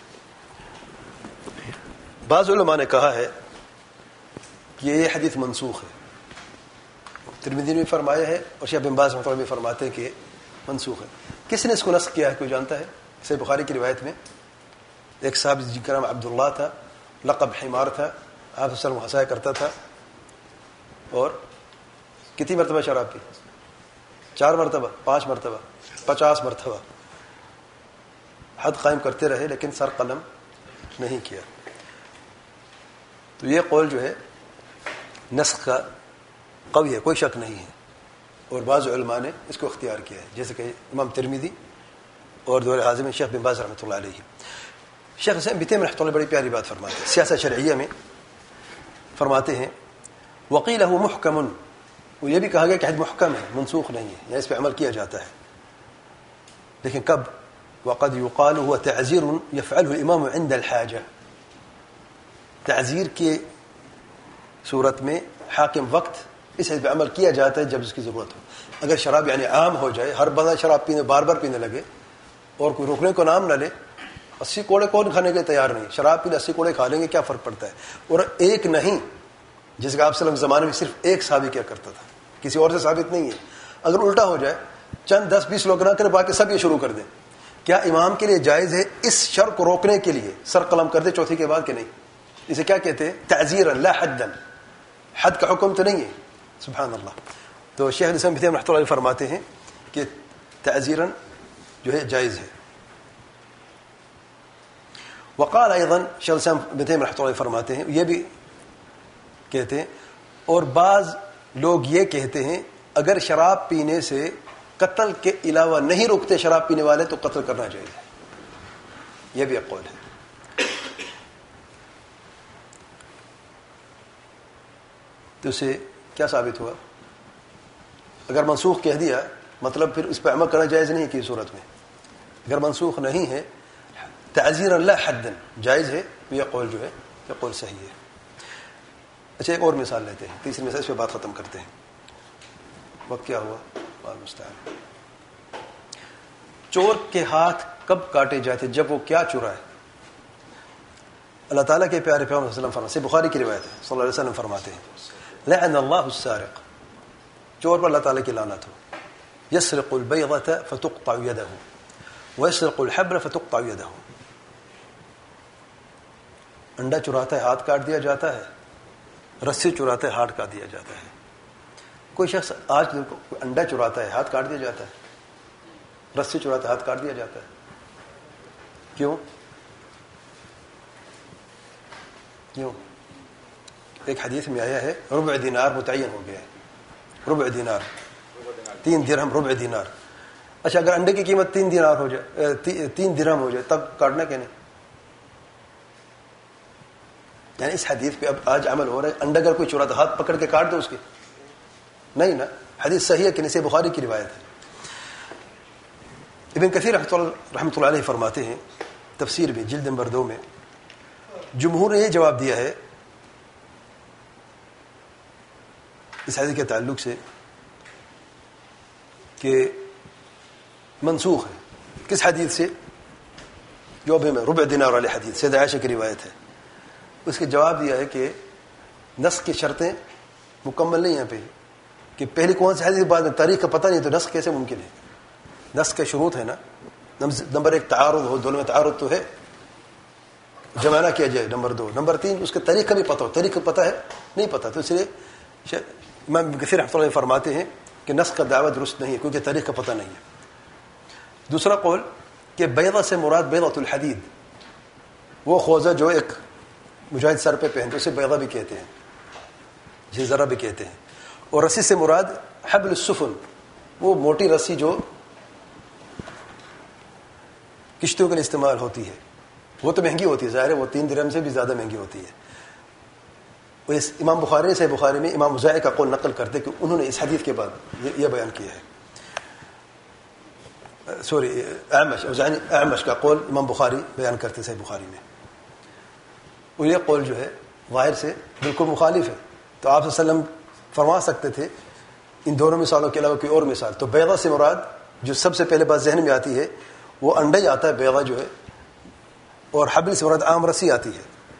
بعض علماء نے کہا ہے کہ یہ حدیث منسوخ ہے, ترمذی نے فرمایا ہے اور شیخ بن باز رحمۃ اللہ بھی فرماتے ہیں کہ منسوخ ہے. کس نے اس کو نسخ کیا ہے کوئی جانتا ہے؟ صحیح بخاری کی روایت میں ایک صاحب جن کا نام عبداللہ تھا, لقب حمار تھا, آپ صلی اللہ علیہ وسلم ہنسایا کرتا تھا, اور کتنی مرتبہ شراب پی؟ چار مرتبہ, پانچ مرتبہ, پچاس مرتبہ, حد قائم کرتے رہے لیکن سر قلم نہیں کیا. تو یہ قول جو ہے نسخ کا قوی ہے, کوئی شک نہیں ہے, اور بعض علماء نے اس کو اختیار کیا ہے, جیسے کہ امام ترمذی اور دور حازم شیخ بن باز رحمۃ اللہ علیہ. شیخ حسین ابن تیمیہ رحمۃ اللہ بڑی پیاری بات فرماتے ہیں سیاست شرعیہ میں, فرماتے ہیں وقیلہ محکم, وہ یہ بھی کہا گیا کہ حد محکم ہے, منسوخ نہیں ہے, یا اس پہ عمل کیا جاتا ہے, لیکن کب؟ وقد يقال هو تعزیر يفعله الامام عند الحاجہ, تعزیر کی صورت میں حاکم وقت اس حد پہ عمل کیا جاتا ہے جب اس کی ضرورت ہو. اگر شراب یعنی عام ہو جائے, ہر بندہ شراب پینے بار بار پینے لگے اور کوئی روکنے کو نام نہ لے, اسی کوڑے کون کھانے کے تیار نہیں, شراب پینے اسی کوڑے کھا لیں گے, کیا فرق پڑتا ہے؟ اور ایک نہیں, جس کا آپ صلی اللہ علیہ وسلم زمانے میں صرف ایک صحابی کیا کرتا تھا, کسی اور سے ثابت نہیں ہے. اگر الٹا ہو جائے, چند دس بیس لوگ نہ کریں, باقی سب یہ شروع کر دیں, کیا امام کے لیے جائز ہے اس شر کو روکنے کے لیے سر قلم کر دے چوتھی کے بعد کہ نہیں؟ اسے کیا کہتے ہیں؟ تعزیرا لا حدا, حد کا حکم تو نہیں ہے. سبحان اللہ. تو شیخ الاسلام ابن تیمیہ رحمۃ اللہ علیہ فرماتے ہیں کہ تعزیرا جو ہے جائز ہے. وقال ايضا شیخ الاسلام ابن تیمیہ رحمۃ اللہ علیہ فرماتے ہیں, یہ بھی کہتے ہیں, اور بعض لوگ یہ کہتے ہیں اگر شراب پینے سے قتل کے علاوہ نہیں روکتے شراب پینے والے تو قتل کرنا چاہیے. یہ بھی ایک قول ہے. تو اسے کیا ثابت ہوا؟ اگر منسوخ کہہ دیا مطلب پھر اس پہ عمل کرنا جائز نہیں کی صورت میں. اگر منسوخ نہیں ہے تعزیرا لا حدا جائز ہے, تو یہ قول جو ہے یہ قول صحیح ہے. اچھا ایک اور مثال لیتے ہیں, تیسری مثال, اس پہ بات ختم کرتے ہیں. وقت کیا ہوا؟ اللہ المستعان. چور کے ہاتھ کب کاٹے جاتے؟ جب وہ کیا چرائے. اللہ تعالیٰ کے پیارے پیغمبر صلی اللہ علیہ وسلم, بخاری کی روایت ہے, صلی اللہ علیہ وسلم فرماتے ہیں لعن اللہ السارق, چور پر اللہ تعالیٰ کی لعنت ہو. یسرق البیضة فتقطع یدہ ویسرق الحبر فتقطع یدہ, انڈا چراتا ہے ہاتھ کاٹ دیا جاتا ہے, رسی چراتا ہے ہاتھ کاٹ دیا جاتا ہے. کوئی شخص آج کوئی انڈا چراتا ہے ہاتھ کاٹ دیا جاتا ہے, رسی چراتا ہے ہاتھ کاٹ دیا جاتا ہے. کیوں کیوں ایک حدیث میں آیا ہے ربع دینار متعین ہو گیا ہے, ربع دینار, تین درہم ربع دینار. اچھا اگر انڈے کی قیمت تین دینار ہو جائے, تین درہم ہو جائے, تب کاٹنا کہ نہیں؟ یعنی اس حدیث پہ اب آج عمل ہو رہا ہے, انڈا اگر کوئی چراتا ہاتھ پکڑ کے کاٹ دو اس کے, نہیں نا. حدیث صحیح ہے کہ نہیں؟ سے بخاری کی روایت ہے. ابن کثیر رحمۃ اللہ علیہ فرماتے ہیں تفسیر میں جلد نمبر دو میں، جمہور نے یہ جواب دیا ہے اس حدیث کے تعلق سے کہ منسوخ ہے. کس حدیث سے؟ جو ابھی میں ربع دینار والی حدیث سیدہ عائشہ کی روایت ہے. اس کے جواب دیا ہے کہ نسخ کی شرطیں مکمل نہیں ہیں پہ کہ پہلی کون سی حدیث بعد میں تاریخ کا پتہ نہیں تو نسخ کیسے ممکن ہے؟ نسخ کے شروط ہے نا. نمبر ایک تعارض ہو، دونوں میں تعارض تو ہے، جمع نہ کیا جائے. نمبر دو، نمبر تین اس کے تاریخ کا بھی پتہ ہو. تاریخ کا پتہ ہے نہیں پتہ، تو اس لیے امام ابن کثیر رحمۃ اللہ فرماتے ہیں کہ نسخ کا دعویٰ درست نہیں ہے کیونکہ تاریخ کا پتہ نہیں ہے. دوسرا قول کہ بیضہ سے مراد بیضۃ الحدید، وہ خوذہ جو ایک مجاہد سر پہ پہنتے اسے بیضہ بھی کہتے ہیں، جسے ذرہ بھی کہتے ہیں. اور رسی سے مراد حبل السفن، وہ موٹی رسی جو کشتیوں کے لیے استعمال ہوتی ہے. وہ تو مہنگی ہوتی ہے، ظاہر ہے وہ تین درہم سے بھی زیادہ مہنگی ہوتی ہے. وہ اس امام بخاری نے صحیح بخاری میں امام مزاحم کا قول نقل کرتے کہ انہوں نے اس حدیث کے بعد یہ بیان کیا ہے. سوری اعمش اعمش کا قول امام بخاری بیان کرتے صحیح بخاری میں. اور یہ قول جو ہے ظاہر سے بالکل مخالف ہے. تو آپ صلی اللہ علیہ وسلم فرما سکتے تھے ان دونوں مثالوں کے علاوہ کوئی اور مثال. تو بیضہ سے مراد جو سب سے پہلے بات ذہن میں آتی ہے وہ انڈا ہی آتا ہے، بیضہ جو ہے. اور حبل سے مراد عام رسی آتی ہے.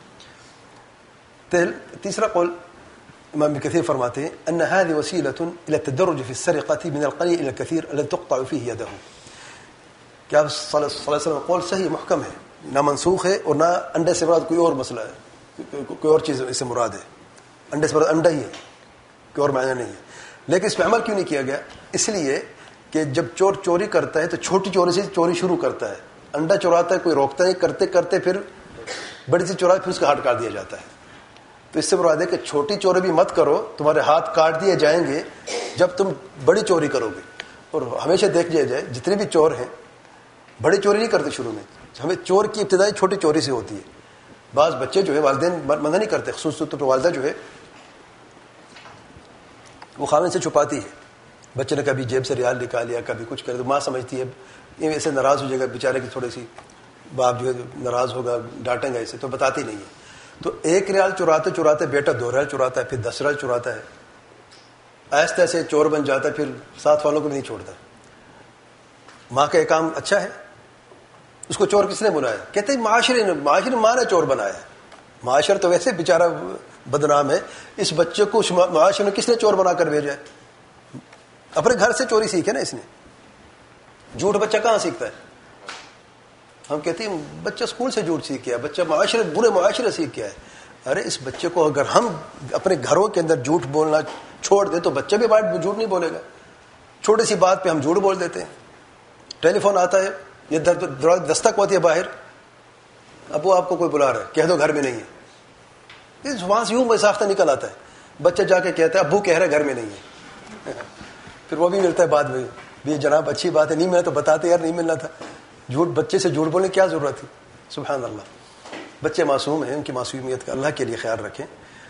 تیسرا قول امام ابن کثیر فرماتے ہیں ان هذه وسيله الى التدرج في السرقه من القليل الى الكثير الذي تقطع فيه يده. کیا صلی اللہ علیہ وسلم قول صحیح محکم ہے، نہ منسوخ ہے اور نہ انڈے سے مراد کوئی اور مسئلہ ہے، کوئی اور چیز اس سے مراد ہے. انڈے سے مراد انڈا ہی ہے، کوئی اور معنی نہیں ہے. لیکن اس پہ عمل کیوں نہیں کیا گیا؟ اس لیے کہ جب چور چوری کرتا ہے تو چھوٹی چوری سے چوری شروع کرتا ہے. انڈا چوراتا ہے کوئی روکتا نہیں، کرتے کرتے پھر بڑی سی چورائی، پھر اس کا ہاتھ کاٹ دیا جاتا ہے. تو اس سے مراد ہے کہ چھوٹی چوری بھی مت کرو، تمہارے ہاتھ کاٹ دیے جائیں گے جب تم بڑی چوری کرو گے. اور ہمیشہ دیکھ لیا جائے جتنے بھی چور ہیں بڑی چوری نہیں کرتے شروع میں، ہمیں چور کی ابتدائی چھوٹی چوری سے ہوتی ہے. بعض بچے جو ہے والدین منع نہیں کرتے، خصوص طور پر والدہ جو ہے وہ خاوند سے چھپاتی ہے. بچے نے کبھی جیب سے ریال نکال لیا، کبھی کچھ کر، تو ماں سمجھتی ہے یہ ایسے ناراض ہو جائے گا بیچارے کی، تھوڑی سی باپ جو ہے ناراض ہوگا، ڈانٹیں گا اسے، تو بتاتی نہیں ہے. تو ایک ریال چراتے چراتے بیٹا دو ریال چراتا ہے، پھر دس ریال چراتا ہے، آہستہ آہستہ چور بن جاتا ہے، پھر ساتھ والوں کو بھی نہیں چھوڑتا. ماں کا یہ کام اچھا ہے. اس کو چور کس نے بنایا؟ کہتے ہیں معاشرے نے، معاشرے ماں نے چور بنایا. معاشرہ تو ویسے بیچارہ بدنام ہے، اس بچے کو معاشرے نے کس نے چور بنا کر بھیجا ہے؟ اپنے گھر سے چوری سیکھے نا اس نے. جھوٹ بچہ کہاں سیکھتا ہے؟ ہم کہتے ہیں بچہ اسکول سے جھوٹ سیکھ گیا، بچہ معاشرے برے معاشرے سیکھ گیا ہے. ارے اس بچے کو اگر ہم اپنے گھروں کے اندر جھوٹ بولنا چھوڑ دیں تو بچہ بھی بات جھوٹ نہیں بولے گا. چھوٹی سی بات پہ ہم جھوٹ بول دیتے ہیں. ٹیلی فون آتا ہے، یہ دستک ہوتی ہے باہر، ابو آپ کو کوئی بلا رہا ہے، کہہ دو گھر میں نہیں ہے. وہاں سے یوں میں ساختہ نکل آتا ہے. بچہ جا کے کہتا ہے ابو کہہ رہے گھر میں نہیں ہے. پھر وہ بھی ملتا ہے بعد میں، بھی جناب اچھی بات ہے، نہیں ملا تو بتاتے یار نہیں ملنا تھا. جھوٹ بچے سے جھوٹ بولنے کی کیا ضرورت تھی؟ سبحان اللہ. بچے معصوم ہیں، ان کی معصومیت کا اللہ کے لیے خیال رکھیں.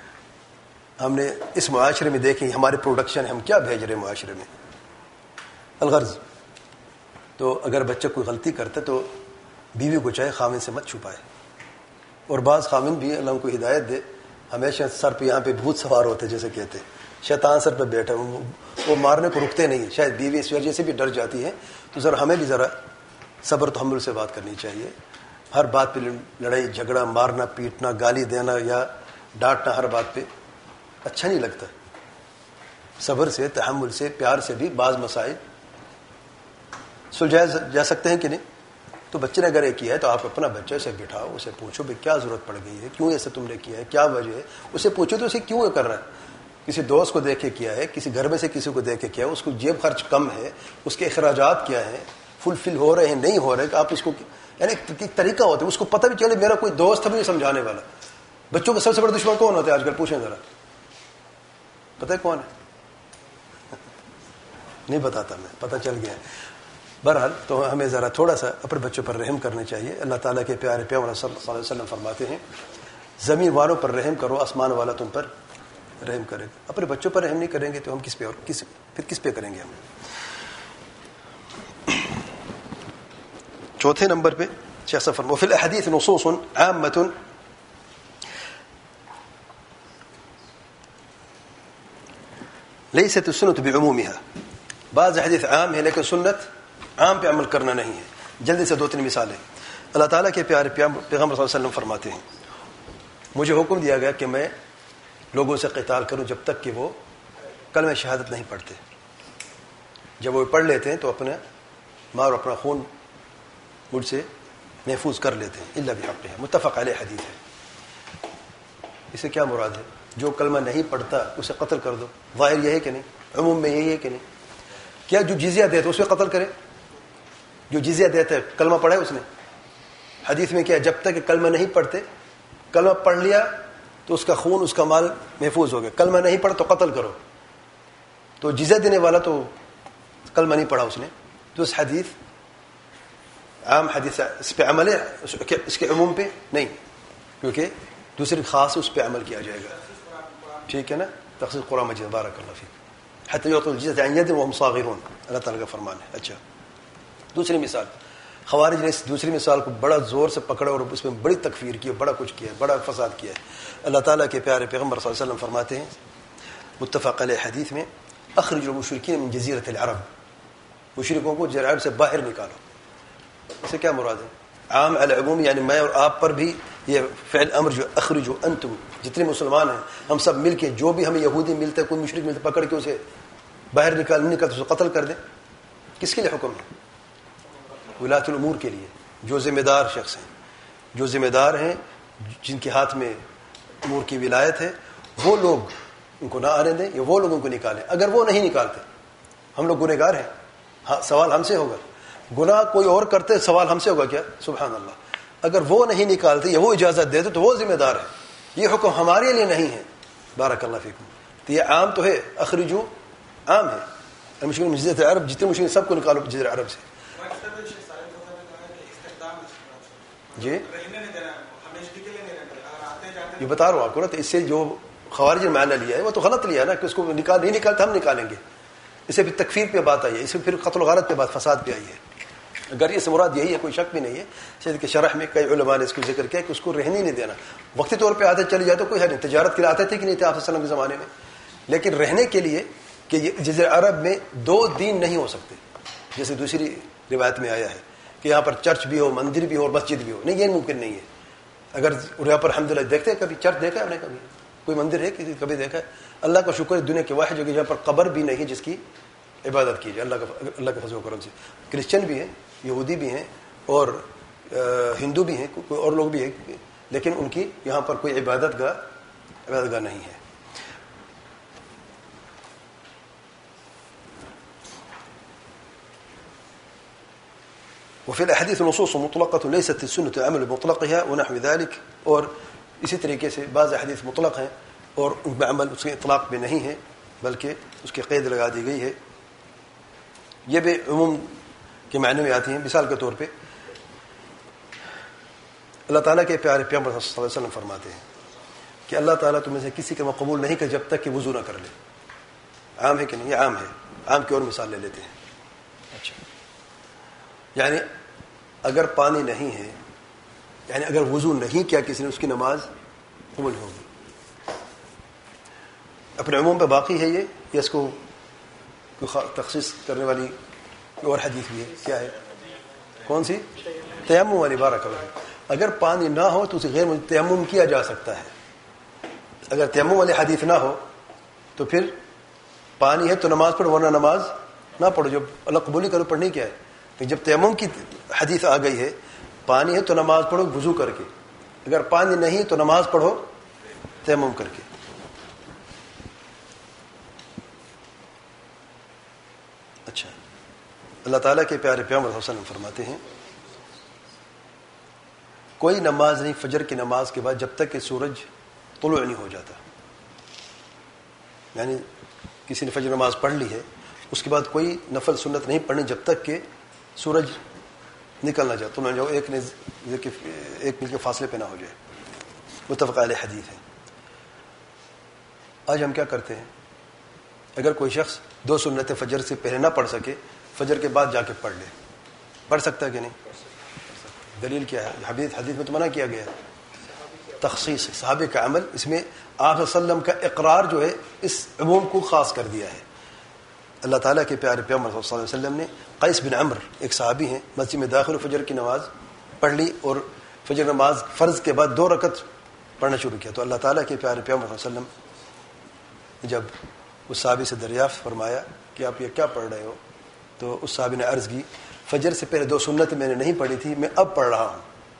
ہم نے اس معاشرے میں دیکھیں ہمارے پروڈکشن ہم کیا بھیج رہے ہیں معاشرے میں. الغرض تو اگر بچہ کوئی غلطی کرتا تو بیوی کو چاہے خاوند سے مت چھپائے. اور بعض خاوند بھی اللہ ان کو ہدایت دے، ہمیشہ سر پہ یہاں پہ بھوت سوار ہوتے جیسے کہتے، شیطان سر پہ بیٹھا، وہ مارنے کو رکتے نہیں. شاید بیوی اس وجہ سے بھی ڈر جاتی ہے. تو ذرا ہمیں بھی ذرا صبر تحمل سے بات کرنی چاہیے. ہر بات پہ لڑائی جھگڑا، مارنا پیٹنا، گالی دینا یا ڈانٹنا ہر بات پہ اچھا نہیں لگتا. صبر سے، تحمل سے، پیار سے بھی بعض مسائل سلجھائے جا سکتے ہیں کہ نہیں. تو بچے نے اگر یہ کیا ہے تو آپ اپنا بچے سے بٹھاؤ، اسے پوچھو بھائی کیا ضرورت پڑ گئی ہے، کیوں ایسے تم نے کیا ہے، کیا وجہ ہے. اسے پوچھو تو اسے کیوں کر رہا ہے. کسی دوست کو دیکھ کے کیا ہے، کسی گھر میں سے کسی کو دیکھ کے کیا ہے، اس کو جیب خرچ کم ہے، اس کے اخراجات کیا ہیں، فلفل ہو رہے ہیں نہیں ہو رہے، کہ آپ اس کو یعنی ایک طریقہ ہوتا ہے اس کو پتہ بھی چلے میرا کوئی دوست ہے مجھے سمجھانے والا. بچوں کا سب سے بڑا دشمن کون ہوتا ہے آج کل؟ پوچھیں ذرا، پتہ ہے کون ہے؟ نہیں بتاتا میں، پتہ چل گیا. بہرحال تو ہمیں ذرا تھوڑا سا اپنے بچوں پر رحم کرنا چاہیے. اللہ تعالیٰ کے پیارے پیغمبر صلی اللہ علیہ وسلم فرماتے ہیں زمین والوں پر رحم کرو، آسمان والا تم پر رحم کرے گا. اپنے بچوں پر رحم نہیں کریں گے تو ہم کس پہ اور کس پھر کس پہ کریں گے ہم؟ چوتھے نمبر پہ شیخ صاحب فرماتے ہیں وفی الاحادیث نصوص عامۃ لیست السنت بعمومها، بعض حدیث عام ہے لیکن سنت عام پہ عمل کرنا نہیں ہے. جلدی سے دو تین مثالیں. اللہ تعالیٰ کے پیارے پیغمبر صلی اللہ علیہ وسلم فرماتے ہیں مجھے حکم دیا گیا کہ میں لوگوں سے قتال کروں جب تک کہ وہ کلمہ شہادت نہیں پڑھتے. جب وہ پڑھ لیتے ہیں تو اپنا مال اور اپنا خون مجھ سے محفوظ کر لیتے ہیں. الا بحق ہے، متفق علیہ حدیث ہے. اسے کیا مراد ہے؟ جو کلمہ نہیں پڑھتا اسے قتل کر دو. ظاہر یہ ہے کہ نہیں؟ عموم میں یہی ہے کہ نہیں؟ کیا جو جزیہ دیتے اس پہ قتل کرے؟ جو جزیہ دیتے کلمہ پڑھا ہے اس نے؟ حدیث میں کیا جب تک کہ کلمہ نہیں پڑھتے، کلمہ پڑھ لیا تو اس کا خون اس کا مال محفوظ ہو گیا. کلمہ نہیں پڑھا تو قتل کرو. تو جزیہ دینے والا تو کلمہ نہیں پڑھا اس نے، تو اس حدیث عام حدیث اس پہ عمل ہے، اس کے عموم پہ نہیں، کیونکہ دوسری خاص اس پہ عمل کیا جائے گا. ٹھیک ہے نا؟ تخصیص قرآن مجید. بارک اللہ فیک. حتی یعطوا الجزیۃ عن ید وهم صاغرون، اللہ تعالیٰ کا فرمان ہے. اچھا، دوسری مثال، خوارج نے اس دوسری مثال کو بڑا زور سے پکڑا اور اس میں بڑی تکفیر کی، بڑا کچھ کیا، بڑا فساد کیا ہے. اللہ تعالیٰ کے پیارے پیغمبر صلی اللہ علیہ وسلم فرماتے ہیں متفق علیہ حدیث میں اخرجوا المشرکین من جزیرۃ العرب، مشرکوں کو جزیرۃ العرب سے باہر نکالو. اسے کیا مراد ہے؟ عام العموم، یعنی میں اور آپ پر بھی یہ فعل امر جو اخرجوا انتم، جتنے مسلمان ہیں ہم سب مل کے، جو بھی ہمیں یہودی ملتے کوئی مشرک ملتے پکڑ کے اسے باہر نکال نہیں نکالتے اسے قتل کر دیں. کس کے لیے حکم ہے؟ ولایت الامور کے لیے. جو ذمہ دار شخص ہیں، جو ذمہ دار ہیں، جن کے ہاتھ میں امور کی ولایت ہے، وہ لوگ ان کو نہ آنے دیں یا وہ لوگ ان کو نکالیں. اگر وہ نہیں نکالتے، ہم لوگ گنہ گار ہیں، ہاں سوال ہم سے ہوگا. گناہ کوئی اور کرتے سوال ہم سے ہوگا کیا؟ سبحان اللہ. اگر وہ نہیں نکالتے یا وہ اجازت دیتے تو وہ ذمہ دار ہے. یہ حکم ہمارے لیے نہیں ہے. بارک اللہ فیکم. تو یہ عام تو ہے، اخرجو عام ہے. المشرکین من جزیرۃ العرب، جتنے مشرکین سب کو نکالو جزیرۃ العرب سے. جی یہ بتا رہا ہوں آپ کو نا. تو اس سے جو خوارج نے معنی لیا ہے وہ تو غلط لیا ہے نا، کہ اس کو نکال نہیں نکالتے ہم نکالیں گے. اسے پھر تکفیر پہ بات آئی ہے، اسے پھر قتل و غارت پہ بات، فساد پہ آئی ہے. اگر یہ مراد یہی ہے کوئی شک بھی نہیں ہے. شاید کہ شرح میں کئی علماء نے اس کو ذکر کیا کہ اس کو رہنے نہیں دینا. وقتی طور پہ آتے چلے جائے تو کوئی ہے نہیں، تجارت کے لیے آتے تھے کہ نہیں تھے آپ صلی اللہ علیہ وسلم کے زمانے میں، لیکن رہنے کے لیے کہ جزیرۃ عرب میں دو دین نہیں ہو سکتے، جیسے دوسری روایت میں آیا ہے کہ یہاں پر چرچ بھی ہو، مندر بھی ہو اور مسجد بھی ہو. نہیں، یہ ممکن نہیں ہے. اگر یہاں پر الحمدللہ دیکھتے ہیں کبھی چرچ دیکھا ہے آپ نے؟ کبھی کوئی مندر ہے کسی کبھی دیکھا ہے؟ اللہ کا شکر ہے دنیا کے واحد جگہ جہاں پر قبر بھی نہیں ہے جس کی عبادت کی جائے. اللہ کا اللہ کے فضل و کرم سے کرسچن بھی ہیں، یہودی بھی ہیں اور ہندو بھی ہیں، کوئی اور لوگ بھی ہیں، لیکن ان کی یہاں پر کوئی عبادت گاہ عبادت گاہ نہیں ہے. وفي الحديث نصوص مطلقة ليست السنة عمل بمطلقها ونحو ذلك. اور اسی طریقے سے بعض حدیث مطلق ہیں اور ان میں عمل اس کے اطلاق میں نہیں ہے بلکہ اس کی قید لگا دی گئی ہے. یہ بھی عموم کے معنی میں آتی ہیں. مثال کے طور پہ اللہ تعالیٰ کے پیارے پیغمبر صلی اللہ علیہ وسلم فرماتے ہیں کہ اللہ تعالیٰ تم میں سے کسی کا قبول نہیں کر جب تک کہ وضو نہ کر لے. عام ہے کہ نہیں؟ یہ عام ہے. عام کی اور مثال لے لیتے ہیں. اچھا، یعنی اگر پانی نہیں ہے، یعنی اگر وضو نہیں کیا کسی نے، اس کی نماز قبول ہوگی. اپنے عموم پہ باقی ہے یہ، یا اس کو تخصیص کرنے والی اور حدیث بھی ہے؟ کیا ہے؟ کون سی؟ تیمم والی. بارک اللہ. اگر پانی نہ ہو تو اسے غیر تیمم کیا جا سکتا ہے. اگر تیمم والی حدیث نہ ہو تو پھر پانی ہے تو نماز پڑھو، ورنہ نماز نہ پڑھو. جب اللہ قبولی کرو پڑھنی کیا ہے؟ کہ جب تیمم کی حدیث آ گئی ہے، پانی ہے تو نماز پڑھو وضو کر کے، اگر پانی نہیں تو نماز پڑھو تیمم کر کے. اچھا، اللہ تعالیٰ کے پیارے پیغمبر صلی اللہ علیہ وسلم فرماتے ہیں کوئی نماز نہیں فجر کی نماز کے بعد جب تک کہ سورج طلوع نہیں ہو جاتا. یعنی کسی نے فجر نماز پڑھ لی ہے، اس کے بعد کوئی نفل سنت نہیں پڑھنی جب تک کہ سورج نکلنا جائے، طلوع نہ جاؤ، ایک ایک میل کے فاصلے پہ نہ ہو جائے. متفق علیہ حدیث ہے. آج ہم کیا کرتے ہیں؟ اگر کوئی شخص دو سنتیں فجر سے پہلے نہ پڑھ سکے، فجر کے بعد جا کے پڑھ لے. پڑھ سکتا ہے کہ نہیں؟ دلیل کیا ہے؟ حدیث حدیث میں تو منع کیا گیا ہے، تخصیص صحابہ کا عمل، اس میں آپ صلی اللہ علیہ وسلم کا اقرار جو ہے اس عموم کو خاص کر دیا ہے۔ اللہ تعالیٰ کے پیارے پیغمبر صلی اللہ علیہ وسلم نے قیس بن عمر ایک صحابی ہیں، مسجد میں داخل فجر کی نماز پڑھ لی اور فجر نماز فرض کے بعد دو رکعت پڑھنا شروع کیا، تو اللہ تعالیٰ کے پیارے پیغمبر صلی اللہ علیہ وسلم جب اس صحابی سے دریافت فرمایا کہ آپ یہ کیا پڑھ رہے ہو، تو اس صحابی نے عرض کی فجر سے پہلے دو سنت میں نے نہیں پڑھی تھی، میں اب پڑھ رہا ہوں۔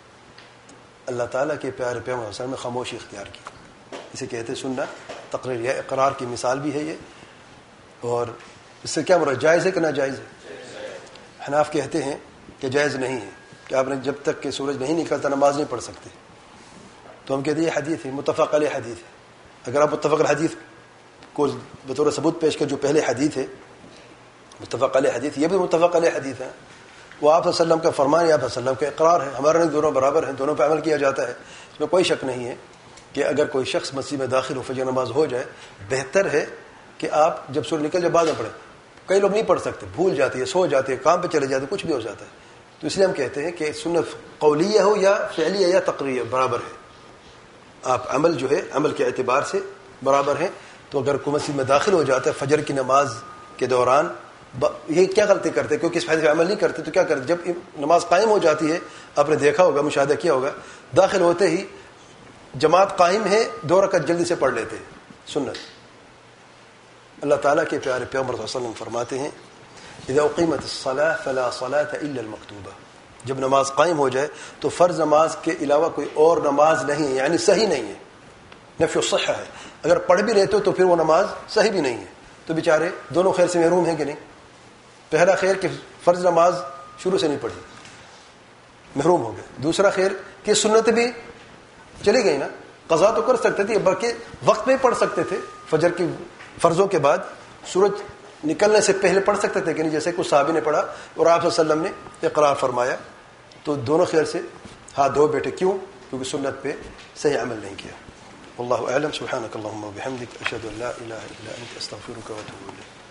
اللہ تعالیٰ کے پیارے پیغمبر صلی اللہ علیہ وسلم نے خاموشی اختیار کی، اسے کہتے سننا تقریر یا اقرار کی مثال بھی ہے یہ۔ اور اس سے کیا مراد، جائز ہے کہ ناجائز ہے؟ حناف کہتے ہیں کہ جائز نہیں ہے، کہ آپ نے جب تک کہ سورج نہیں نکلتا نماز نہیں پڑھ سکتے، تو ہم کہتے ہیں یہ حدیث ہے، متفق علیہ حدیث ہے۔ اگر آپ متفق الحدیث کو بطور ثبوت پیش کر، جو پہلے حدیث ہے متفق علیہ حدیث، یہ بھی متفق علیہ حدیث ہے، وہ آپ صلی اللہ علیہ وسلم کا فرمان یا آپ صلی اللہ علیہ وسلم کا اقرار ہے، ہمارے نہیں دونوں برابر ہیں، دونوں پہ عمل کیا جاتا ہے۔ اس میں کوئی شک نہیں ہے کہ اگر کوئی شخص مسجد میں داخل ہو فجر نماز ہو جائے، بہتر ہے کہ آپ جب سورج نکل جائے بعد میں پڑھیں۔ کئی لوگ نہیں پڑھ سکتے، بھول جاتے ہیں، سو جاتے ہیں، کام پہ چلے جاتے ہیں، کچھ بھی ہو جاتا ہے، تو اس لیے ہم کہتے ہیں کہ سنت قولیہ ہو یا فعلیہ یا تقریریہ برابر ہے، آپ عمل جو ہے عمل کے اعتبار سے برابر ہیں۔ تو اگر کوئی مسجد میں داخل ہو جاتا ہے فجر کی نماز کے دوران، یہ کیا غلطی کرتے کیونکہ اس فائدے پہ عمل نہیں کرتے، تو کیا کرتے، جب نماز قائم ہو جاتی ہے، آپ نے دیکھا ہوگا، مشاہدہ کیا ہوگا، داخل ہوتے ہی جماعت قائم ہے، دو رکعت جلدی سے پڑھ لیتے ہیں سنت۔ اللہ تعالیٰ کے پیارے پیغمبر صلی اللہ علیہ وسلم فرماتے ہیں اذا اقیمت الصلاۃ فلا صلاۃ الا المکتوبہ، جب نماز قائم ہو جائے تو فرض نماز کے علاوہ کوئی اور نماز نہیں ہے، یعنی صحیح نہیں ہے، نفی الصحہ ہے، اگر پڑھ بھی رہتے ہو تو پھر وہ نماز صحیح بھی نہیں ہے، تو بیچارے دونوں خیر سے محروم ہیں کہ نہیں؟ پہلا خیر کہ فرض نماز شروع سے نہیں پڑھی، محروم ہو گئے، دوسرا خیر کہ سنت بھی چلی گئی نا، قضا تو کر سکتے تھے بلکہ وقت میں پڑھ سکتے تھے، فجر کی فرضوں کے بعد سورج نکلنے سے پہلے پڑھ سکتے تھے کہ نہیں، جیسے کچھ صحابی نے پڑھا اور آپ صلی اللہ علیہ وسلم نے اقرار فرمایا، تو دونوں خیر سے ہاتھ دھو بیٹھے، کیوں؟ کیونکہ سنت پہ صحیح عمل نہیں کیا۔ واللہ اعلم، سبحانک اللہم و بحمدک، اشہد ان لا الہ الا انت، استغفرک و اتوب الیک۔